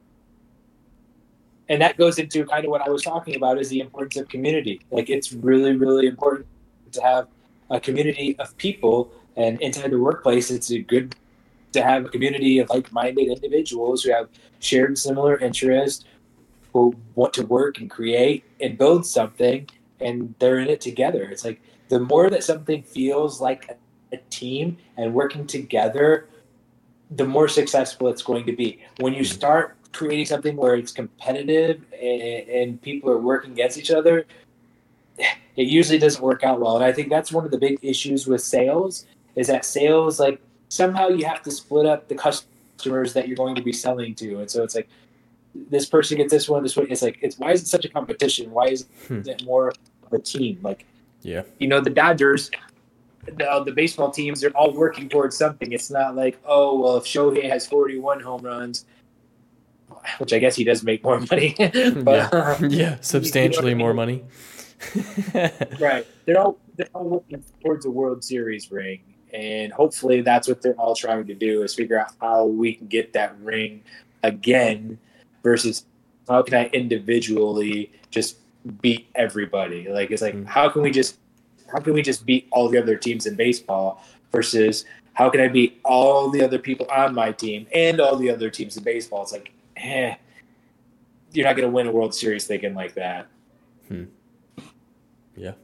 And that goes into kind of what I was talking about is the importance of community. Like it's really, really important to have a community of people, and inside the workplace, it's a good to have a community of like-minded individuals who have shared similar interests, who want to work and create and build something, and they're in it together. It's like the more that something feels like a, a team and working together, the more successful it's going to be. When you start creating something where it's competitive and, and people are working against each other, it usually doesn't work out well. And I think that's one of the big issues with sales is that sales, like somehow you have to split up the customers that you're going to be selling to. And so it's like, this person gets this one, this one. It's like, it's why is it such a competition? Why is it more of a team? Like, Yeah. you know, the Dodgers, the, the baseball teams, they're all working towards something. It's not like, oh, well, if Shohei has forty-one home runs, which I guess he does make more money, but yeah. yeah. Substantially you know more I mean? money. Right. They're all they're all working towards a World Series ring, and hopefully that's what they're all trying to do is figure out how we can get that ring again, versus how can I individually just beat everybody? Like it's like Mm. how can we just how can we just beat all the other teams in baseball versus how can I beat all the other people on my team and all the other teams in baseball? It's like, eh, you're not going to win a World Series thinking like that. Hmm. Yeah.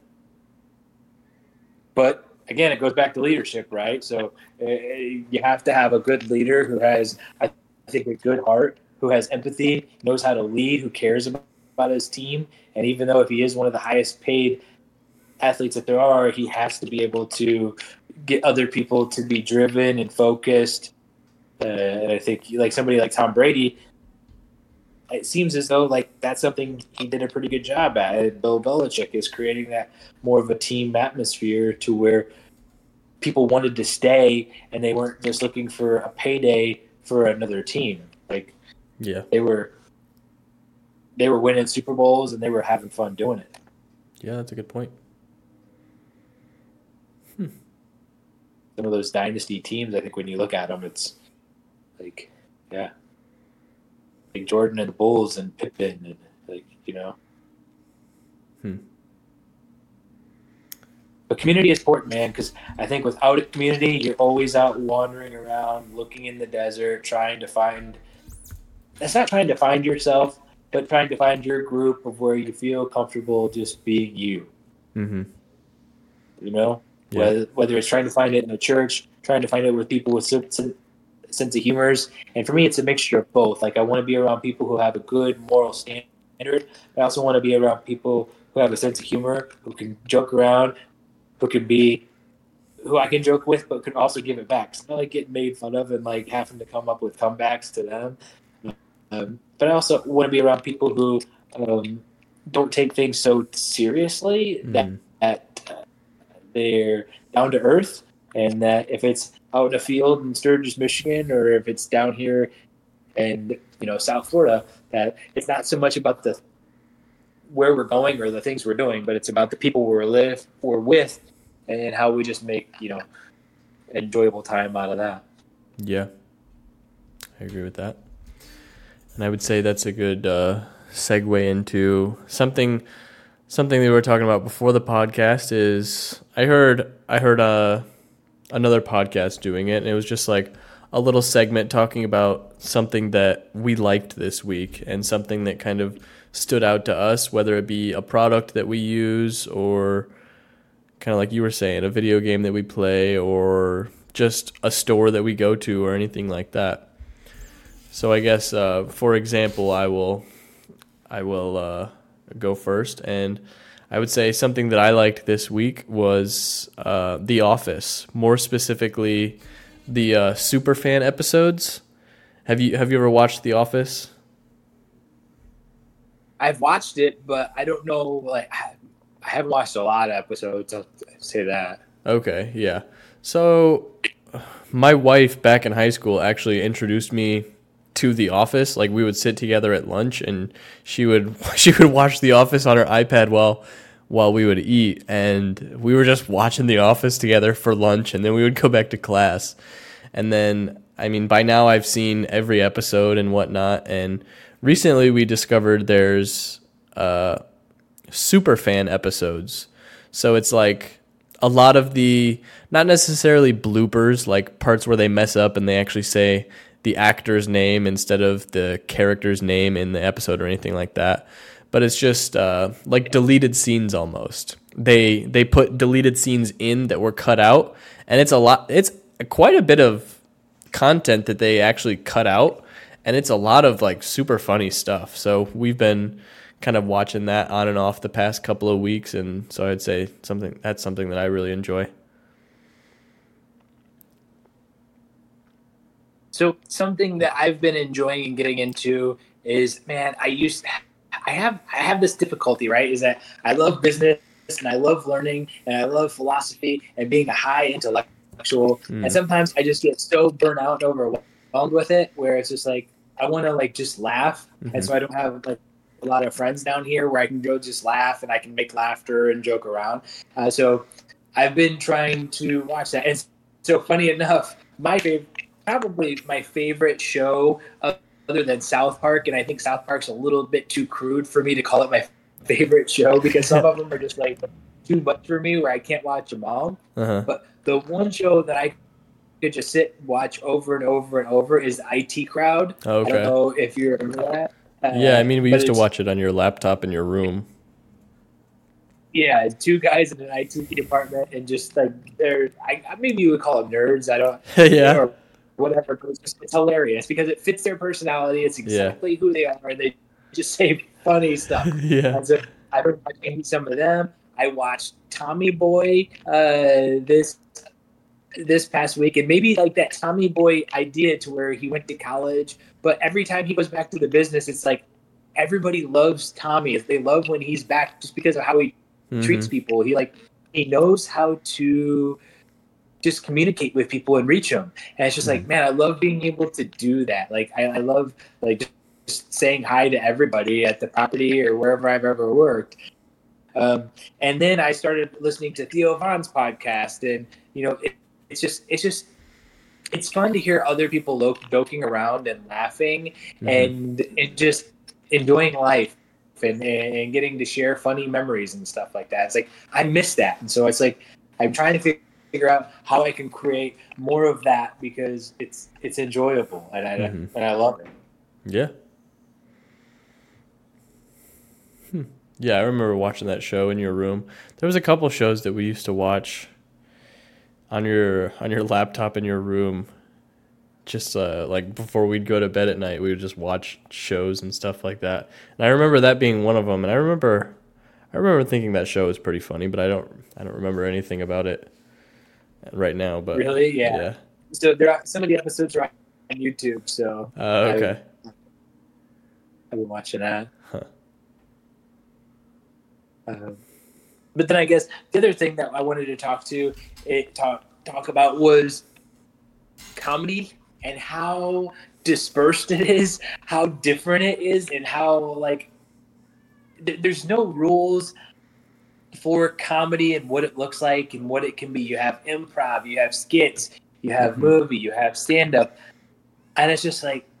But again, it goes back to leadership, right? So uh, you have to have a good leader who has, I think, a good heart, who has empathy, knows how to lead, who cares about, about his team. And even though if he is one of the highest paid athletes that there are, he has to be able to get other people to be driven and focused. Uh, and I think like somebody like Tom Brady, it seems as though like that's something he did a pretty good job at. Bill Belichick is creating that more of a team atmosphere to where people wanted to stay and they weren't just looking for a payday for another team. Like Yeah. they were they were winning Super Bowls and they were having fun doing it. Yeah, that's a good point. Hmm. Some of those dynasty teams, I think when you look at them, it's like, yeah, like Jordan and the Bulls and Pippen and like, you know. Hmm. But community is important, man, because I think without a community, you're always out wandering around, looking in the desert, trying to find. It's not trying to find yourself, but trying to find your group of where you feel comfortable just being you. Mm-hmm. You know, Yeah. whether whether it's trying to find it in a church, trying to find it with people with some, some sense of humors, and for me, it's a mixture of both. Like I want to be around people who have a good moral standard, but I also want to be around people who have a sense of humor, who can joke around, who can be, who I can joke with, but can also give it back. It's not like getting made fun of and like having to come up with comebacks to them. Um, but I also want to be around people who um, don't take things so seriously, Mm. that, that uh, they're down to earth, and that if it's out in a field in Sturgis, Michigan, or if it's down here in you know South Florida, that it's not so much about the where we're going or the things we're doing, but it's about the people we're live we're with, and how we just make you know enjoyable time out of that. Yeah. I agree with that. And I would say that's a good uh, segue into something something that we were talking about before the podcast is I heard I heard uh, another podcast doing it, and it was just like a little segment talking about something that we liked this week and something that kind of stood out to us, whether it be a product that we use or kind of like you were saying, a video game that we play or just a store that we go to or anything like that. So I guess, uh, for example, I will, I will uh, go first, and I would say something that I liked this week was uh, The Office, more specifically the uh, Superfan episodes. Have you have you ever watched The Office? I've watched it, but I don't know. Like I haven't watched a lot of episodes. I'll say that. Okay, yeah. So my wife back in high school actually introduced me to The Office. Like we would sit together at lunch and she would she would watch The Office on her iPad while while we would eat, and we were just watching The Office together for lunch, and then we would go back to class. And then I mean by now I've seen every episode and whatnot, and recently we discovered there's uh super fan episodes. So it's like a lot of the, not necessarily bloopers, like parts where they mess up and they actually say the actor's name instead of the character's name in the episode or anything like that. But it's just uh, like deleted scenes almost. They they put deleted scenes in that were cut out, and it's a lot. It's quite a bit of content that they actually cut out, and it's a lot of like super funny stuff. So we've been kind of watching that on and off the past couple of weeks, and so I'd say something that's something that I really enjoy. So something that I've been enjoying and getting into is, man, I used I have I have this difficulty, right? Is that I love business and I love learning and I love philosophy and being a high intellectual, mm. and sometimes I just get so burnt out and overwhelmed with it, where it's just like I want to like just laugh, mm-hmm. and so I don't have like a lot of friends down here where I can go just laugh and I can make laughter and joke around. Uh, so I've been trying to watch that. And so funny enough, my favorite, probably my favorite show uh, other than South Park, and I think South Park's a little bit too crude for me to call it my favorite show because some of them are just like too much for me where I can't watch them all. Uh-huh. But the one show that I could just sit and watch over and over and over is the I T Crowd. Okay. I don't know if you remember that. Uh, yeah, I mean, we used to watch it on your laptop in your room. Yeah, two guys in an I T department, and just like they're, I, maybe you would call them nerds. I don't, yeah, or whatever. It's, just, it's hilarious because it fits their personality. It's exactly yeah. who they are, and they just say funny stuff. yeah. And so I've been watching some of them. I watched Tommy Boy uh, this this past week, and maybe like that Tommy Boy idea to where he went to college. But every time he goes back to the business, it's like everybody loves Tommy. They love when he's back just because of how he mm-hmm. treats people. He like he knows how to just communicate with people and reach them. And it's just mm-hmm. like, man, I love being able to do that. Like I, I love like just saying hi to everybody at the property or wherever I've ever worked. Um, and then I started listening to Theo Von's podcast, and you know, it, it's just it's just. It's fun to hear other people lo- joking around and laughing mm-hmm. and and just enjoying life and, and getting to share funny memories and stuff like that. It's like I miss that, and so it's like I'm trying to figure out how I can create more of that because it's it's enjoyable and I mm-hmm. and I love it. Yeah. Hmm. Yeah, I remember watching that show in your room. There was a couple shows that we used to watch on your on your laptop in your room, just uh, like before we'd go to bed at night, we would just watch shows and stuff like that. And I remember that being one of them. And I remember, I remember thinking that show was pretty funny, but I don't, I don't remember anything about it right now. But really, yeah. yeah. So there are some of the episodes are on YouTube. So uh, okay, I, I've been watching that. Huh. Um, but then I guess the other thing that I wanted to talk to it talk talk about was comedy and how dispersed it is, how different it is, and how like th- there's no rules for comedy and what it looks like and what it can be. You have improv, you have skits, you have mm-hmm. movie, you have stand up, and it's just like,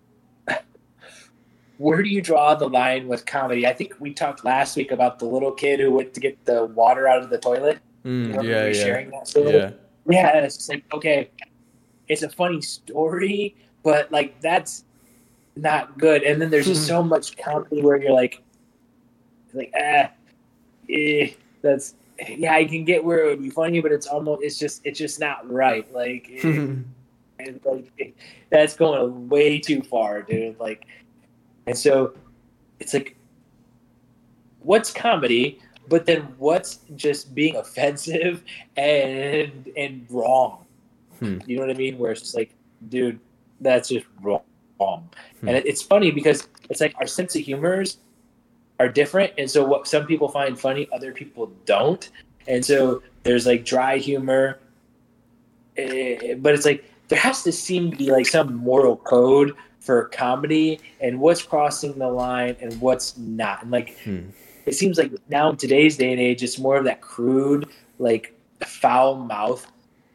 where do you draw the line with comedy? I think we talked last week about the little kid who went to get the water out of the toilet. Mm, yeah, yeah. Sharing that story? Yeah. Yeah, it's just like, okay, it's a funny story, but like that's not good. And then there's just so much comedy where you're like, like ah, eh, that's yeah, I can get where it would be funny, but it's almost it's just it's just not right. Like, it, and like it, that's going way too far, dude. Like, and so it's like, what's comedy? But then what's just being offensive and and wrong? Hmm. You know what I mean? Where it's just like, dude, that's just wrong. Hmm. And it, it's funny because it's like our sense of humors are different. And so what some people find funny, other people don't. And so there's like dry humor, eh, but it's like there has to seem to be like some moral code for comedy and what's crossing the line and what's not. And like Hmm. it seems like now in today's day and age, it's more of that crude, like foul mouth.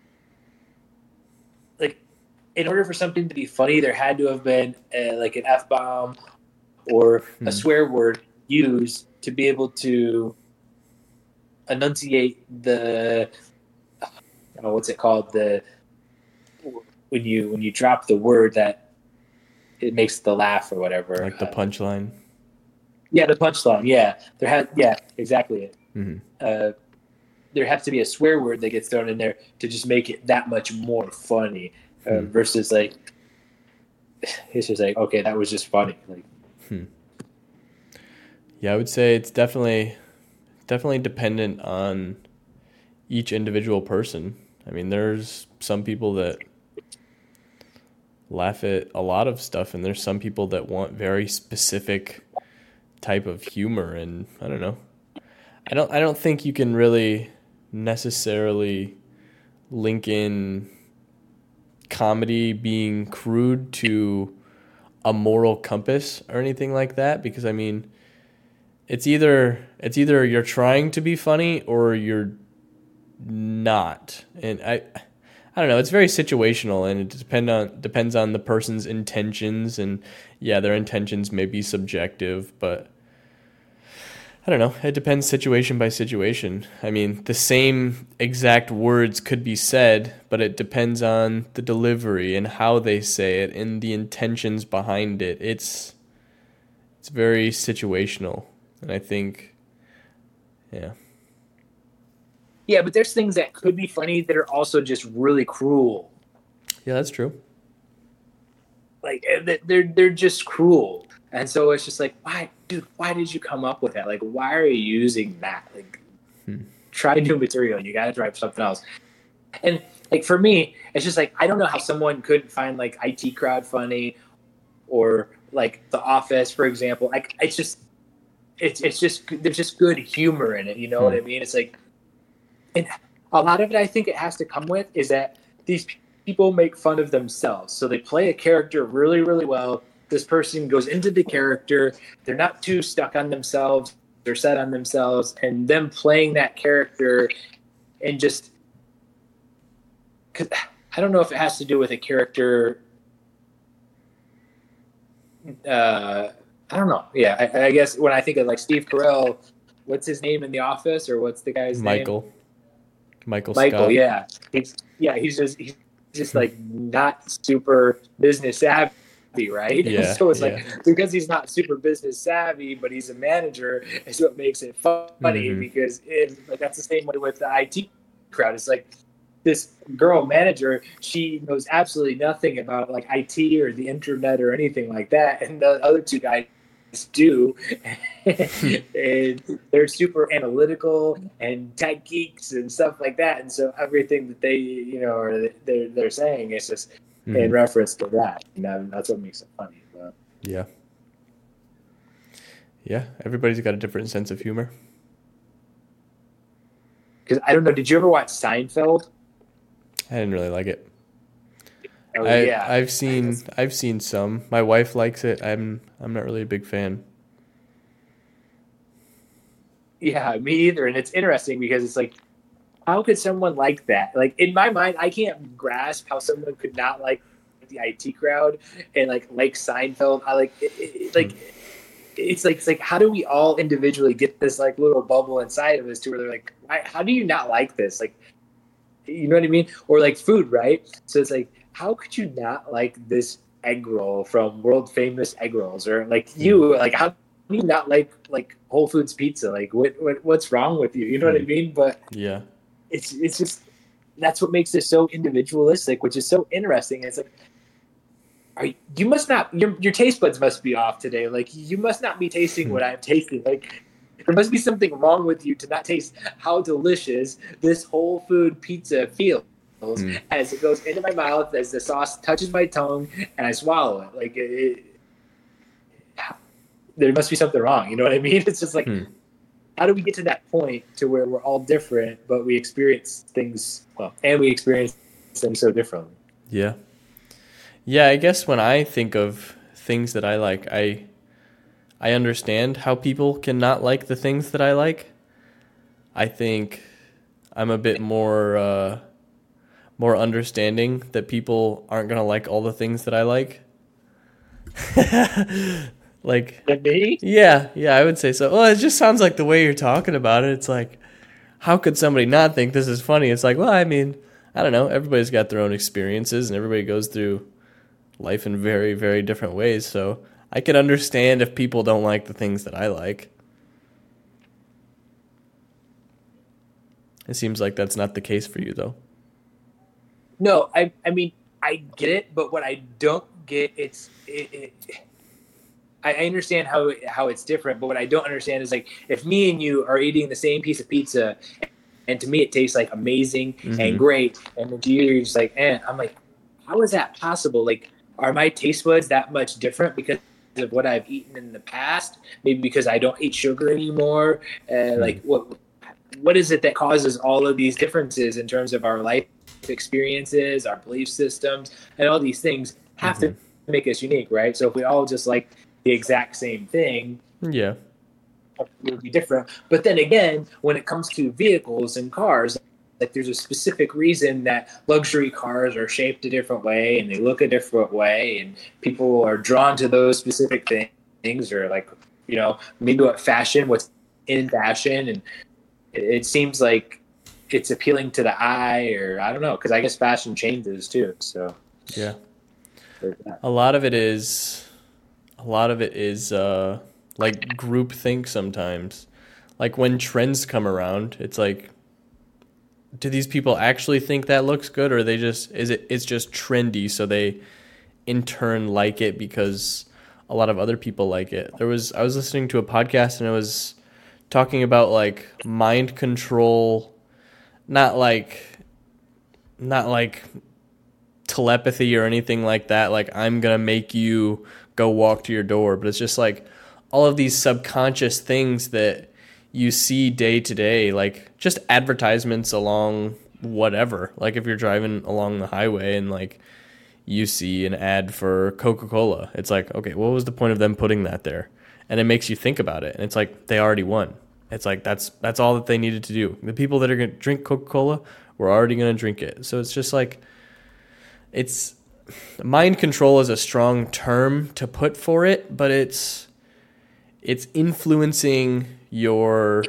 Like in order for something to be funny, there had to have been uh, like an F bomb or Hmm. a swear word used to be able to enunciate the oh, what's it called, the when you when you drop the word that it makes the laugh or whatever, Like the uh, punchline. yeah, the punchline. Yeah, there had yeah exactly it. Mm-hmm. Uh, there has to be a swear word that gets thrown in there to just make it that much more funny, uh, Hmm. versus like it's just like, okay, that was just funny. Like, Hmm. Yeah, I would say it's definitely definitely dependent on each individual person. I mean, there's some people that laugh at a lot of stuff, and there's some people that want very specific type of humor, and I don't know. I don't I don't think you can really necessarily link in comedy being crude to a moral compass or anything like that, because I mean, it's either it's either you're trying to be funny or you're not. And I I don't know, it's very situational, and it depend on depends on the person's intentions, and yeah, their intentions may be subjective, but I don't know, it depends situation by situation. I mean, the same exact words could be said, but it depends on the delivery and how they say it and the intentions behind it. It's it's very situational, and I think yeah. yeah, but there's things that could be funny that are also just really cruel. Yeah, that's true. Like they're they're just cruel, and so it's just like, why, dude? Why did you come up with that? Like, why are you using that? Like, Hmm. try new material. You got to try something else. And like for me, it's just like I don't know how someone could find like I T Crowd funny, or like The Office, for example. Like it's just it's it's just there's just good humor in it. You know Hmm. what I mean? It's like, and a lot of it I think it has to come with is that these people make fun of themselves. So they play a character really, really well. This person goes into the character. They're not too stuck on themselves. They're set on themselves, and them playing that character and just, cause I don't know if it has to do with a character. Uh, I don't know. Yeah, I, I guess when I think of like Steve Carell, what's his name in The Office, or what's the guy's Michael. name? Michael. Michael. Scott. Yeah, he's yeah he's just he's just like not super business savvy, right? Yeah, So it's yeah. like because he's not super business savvy, but he's a manager, is what makes it funny. Mhm. Because it, like that's the same way with the I T crowd. It's like this girl manager, she knows absolutely nothing about like I T or the internet or anything like that, and the other two guys do. And they're super analytical and tech geeks and stuff like that, and so everything that they you know are they're, they're saying is just in Mhm. reference to that, and that, that's what makes it funny. But Yeah. Yeah, everybody's got a different sense of humor. because I don't know, did you ever watch Seinfeld? I didn't really like it. Oh I yeah, I've seen I've seen some. My wife likes it. I'm I'm not really a big fan. yeah, me either. And it's interesting because it's like, how could someone like that? Like in my mind, I can't grasp how someone could not like the I T crowd and like like Seinfeld. I like it, it, like it's like it's like how do we all individually get this like little bubble inside of us to where they're like, why, how do you not like this? Like, you know what I mean? Or like food, right? So it's like, how could you not like this egg roll from world famous egg rolls, or like you like how do you not like like Whole Foods pizza? Like what, what what's wrong with you? You know what I mean? But Yeah. it's it's just that's what makes it so individualistic, which is so interesting. It's like, are you, you must not your your taste buds must be off today. Like you must not be tasting what I'm tasting. Like there must be something wrong with you to not taste how delicious this whole food pizza feels Mm. as it goes into my mouth, as the sauce touches my tongue, and I swallow it. Like it, it, there must be something wrong. You know what I mean? It's just like Hmm. how do we get to that point to where we're all different, but we experience things well, and we experience things so differently? Yeah. Yeah, I guess when I think of things that I like, I I understand how people can not like the things that I like. I think I'm a bit more uh, more understanding that people aren't gonna like all the things that I like. Like, And me? yeah, yeah, I would say so. Well, it just sounds like the way you're talking about it. It's like, how could somebody not think this is funny? It's like, well, I mean, I don't know. Everybody's got their own experiences, and everybody goes through life in very, very different ways. So I can understand if people don't like the things that I like. It seems like that's not the case for you, though. No, I I mean I get it, but what I don't get it's it, it, I understand how how it's different, but what I don't understand is like if me and you are eating the same piece of pizza, and to me it tastes like amazing mm-hmm. and great, and then to you you're just like, eh. I'm like, how is that possible? Like, are my taste buds that much different because of what I've eaten in the past? Maybe because I don't eat sugar anymore. Uh, mm-hmm. Like, what what is it that causes all of these differences in terms of our life experiences, our belief systems, and all these things have mm-hmm. to make us unique, right? So if we all just like the exact same thing, yeah, it would be different. But then again, when it comes to vehicles and cars, like there's a specific reason that luxury cars are shaped a different way and they look a different way, and people are drawn to those specific things, or like, you know, maybe what fashion, what's in fashion, and it, it seems like it's appealing to the eye, or I don't know, because I guess fashion changes too. So yeah, a lot of it is. A lot of it is uh, like groupthink sometimes. Like when trends come around, it's like, do these people actually think that looks good, or they just is it? It's just trendy, so they in turn like it because a lot of other people like it. There was I was listening to a podcast and it was talking about like mind control, not like not like telepathy or anything like that. Like, I'm gonna make you go walk to your door, but it's just like all of these subconscious things that you see day to day, like just advertisements along whatever. Like if you're driving along the highway and like you see an ad for Coca-Cola, it's like, okay, what was the point of them putting that there? And it makes you think about it, and it's like they already won. It's like that's that's all that they needed to do. The people that are going to drink Coca-Cola were already going to drink it. So it's just like, it's mind control is a strong term to put for it, but it's it's influencing your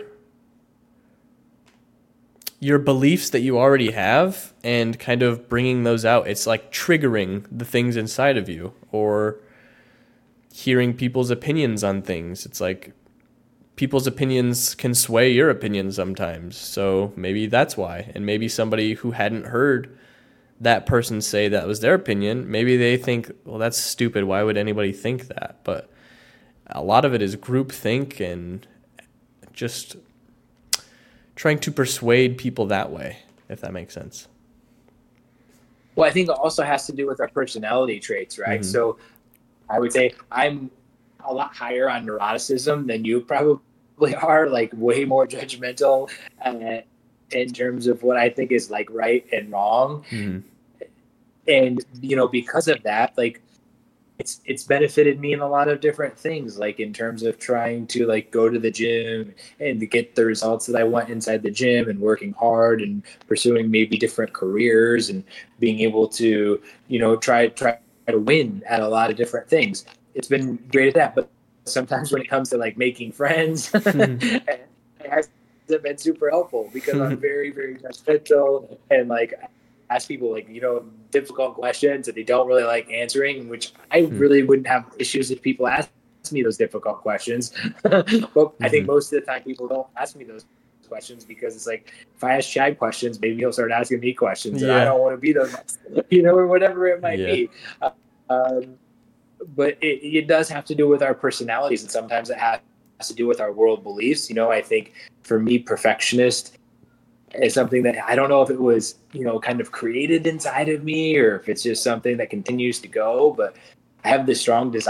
your beliefs that you already have and kind of bringing those out. It's like triggering the things inside of you, or hearing people's opinions on things. It's like people's opinions can sway your opinion sometimes. So maybe that's why. And maybe somebody who hadn't heard that person say that was their opinion, maybe they think, well, that's stupid. Why would anybody think that? But a lot of it is groupthink and just trying to persuade people that way, if that makes sense. Well, I think it also has to do with our personality traits, right? Mm-hmm. So I would say I'm a lot higher on neuroticism than you probably are, like way more judgmental uh, in terms of what I think is like right and wrong. Mm-hmm. And, you know, because of that, like it's, it's benefited me in a lot of different things, like in terms of trying to like go to the gym and to get the results that I want inside the gym, and working hard and pursuing maybe different careers and being able to, you know, try, try to win at a lot of different things. It's been great at that. But sometimes when it comes to like making friends, mm-hmm. it hasn't been super helpful because I'm very, very judgmental and like ask people like, you know, difficult questions that they don't really like answering, which I mm-hmm. really wouldn't have issues if people asked me those difficult questions. But mm-hmm. I think most of the time people don't ask me those questions because it's like, if I ask Chad questions, maybe he'll start asking me questions, and yeah. I don't want to be those, you know, or whatever it might yeah. be. Uh, um, but it, it does have to do with our personalities, and sometimes it has to do with our world beliefs. You know, I think for me, perfectionist is something that I don't know if it was, you know, kind of created inside of me, or if it's just something that continues to go, but I have this strong desire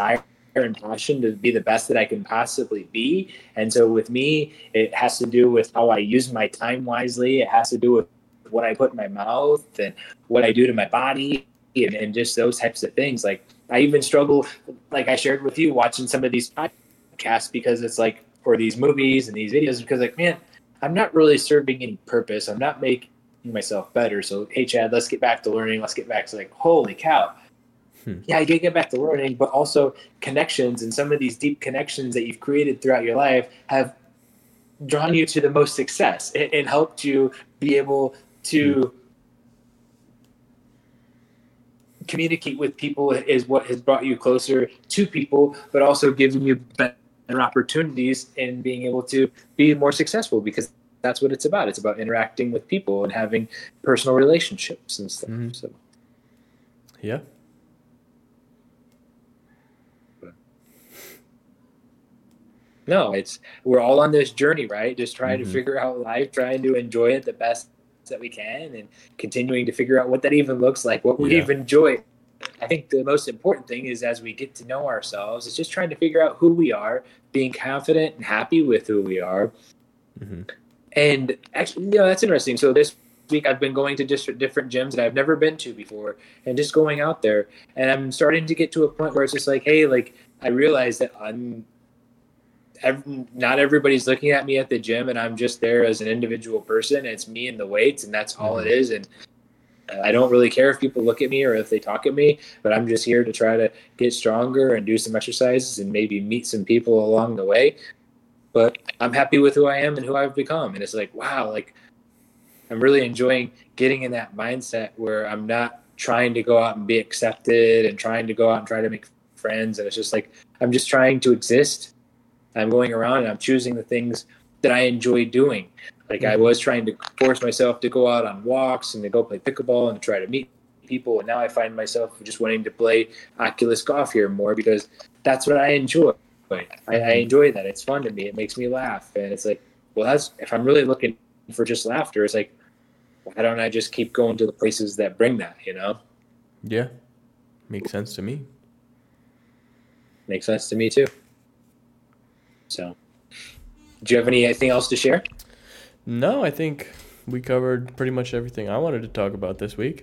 and passion to be the best that I can possibly be. And so with me, it has to do with how I use my time wisely. It has to do with what I put in my mouth and what I do to my body and, and just those types of things. Like I even struggle, like I shared with you, watching some of these podcasts because it's like, or these movies and these videos, because like, man, I'm not really serving any purpose. I'm not making myself better. So, hey, Chad, let's get back to learning. Let's get back to like, holy cow. Hmm. Yeah, I did get back to learning, but also connections, and some of these deep connections that you've created throughout your life have drawn you to the most success and, and helped you be able to hmm. communicate with people is what has brought you closer to people, but also given you better opportunities in being able to be more successful, because that's what it's about. It's about interacting with people and having personal relationships and stuff. Mm-hmm. So, yeah. No, it's we're all on this journey, right? Just trying mm-hmm. to figure out life, trying to enjoy it the best that we can, and continuing to figure out what that even looks like, what we yeah. even enjoy. I think the most important thing is, as we get to know ourselves, is just trying to figure out who we are, being confident and happy with who we are. Mm-hmm. And actually, you know, that's interesting. So this week I've been going to just different gyms that I've never been to before, and just going out there, and I'm starting to get to a point where it's just like, hey, like I realize that I'm Every, not everybody's looking at me at the gym, and I'm just there as an individual person. It's me and the weights, and that's all mm-hmm. it is. And I don't really care if people look at me or if they talk at me, but I'm just here to try to get stronger and do some exercises and maybe meet some people along the way. But I'm happy with who I am and who I've become. And it's like, wow, like I'm really enjoying getting in that mindset where I'm not trying to go out and be accepted and trying to go out and try to make friends. And it's just like, I'm just trying to exist. I'm going around and I'm choosing the things that I enjoy doing. Like mm-hmm. I was trying to force myself to go out on walks and to go play pickleball and to try to meet people. And now I find myself just wanting to play Oculus golf here more because that's what I enjoy. I, I enjoy that. It's fun to me. It makes me laugh. And it's like, well, that's, if I'm really looking for just laughter, it's like, why don't I just keep going to the places that bring that, you know? Yeah. Makes sense to me. Makes sense to me too. So, do you have anything else to share? No, I think we covered pretty much everything I wanted to talk about this week.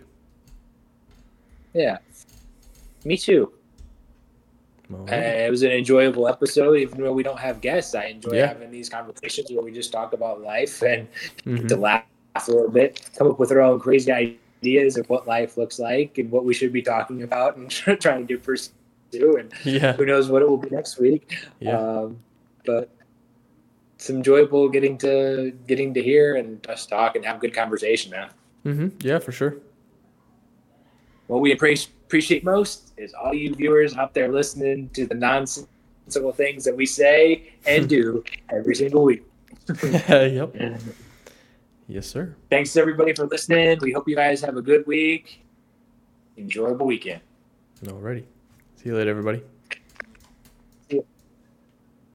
Yeah, me too. Uh, it was an enjoyable episode, even though we don't have guests. I enjoy yeah. having these conversations where we just talk about life and mm-hmm. get to laugh a little bit, come up with our own crazy ideas of what life looks like and what we should be talking about and trying to pursue. And yeah. who knows what it will be next week. Yeah. Um, But it's enjoyable getting to getting to hear and just talk and have good conversation, man. Mm-hmm. Yeah, for sure. What we appreciate most is all you viewers out there listening to the nonsensical things that we say and do every single week. Yep. Yes, sir. Thanks everybody for listening. We hope you guys have a good week. Enjoyable weekend. Alrighty. See you later, everybody.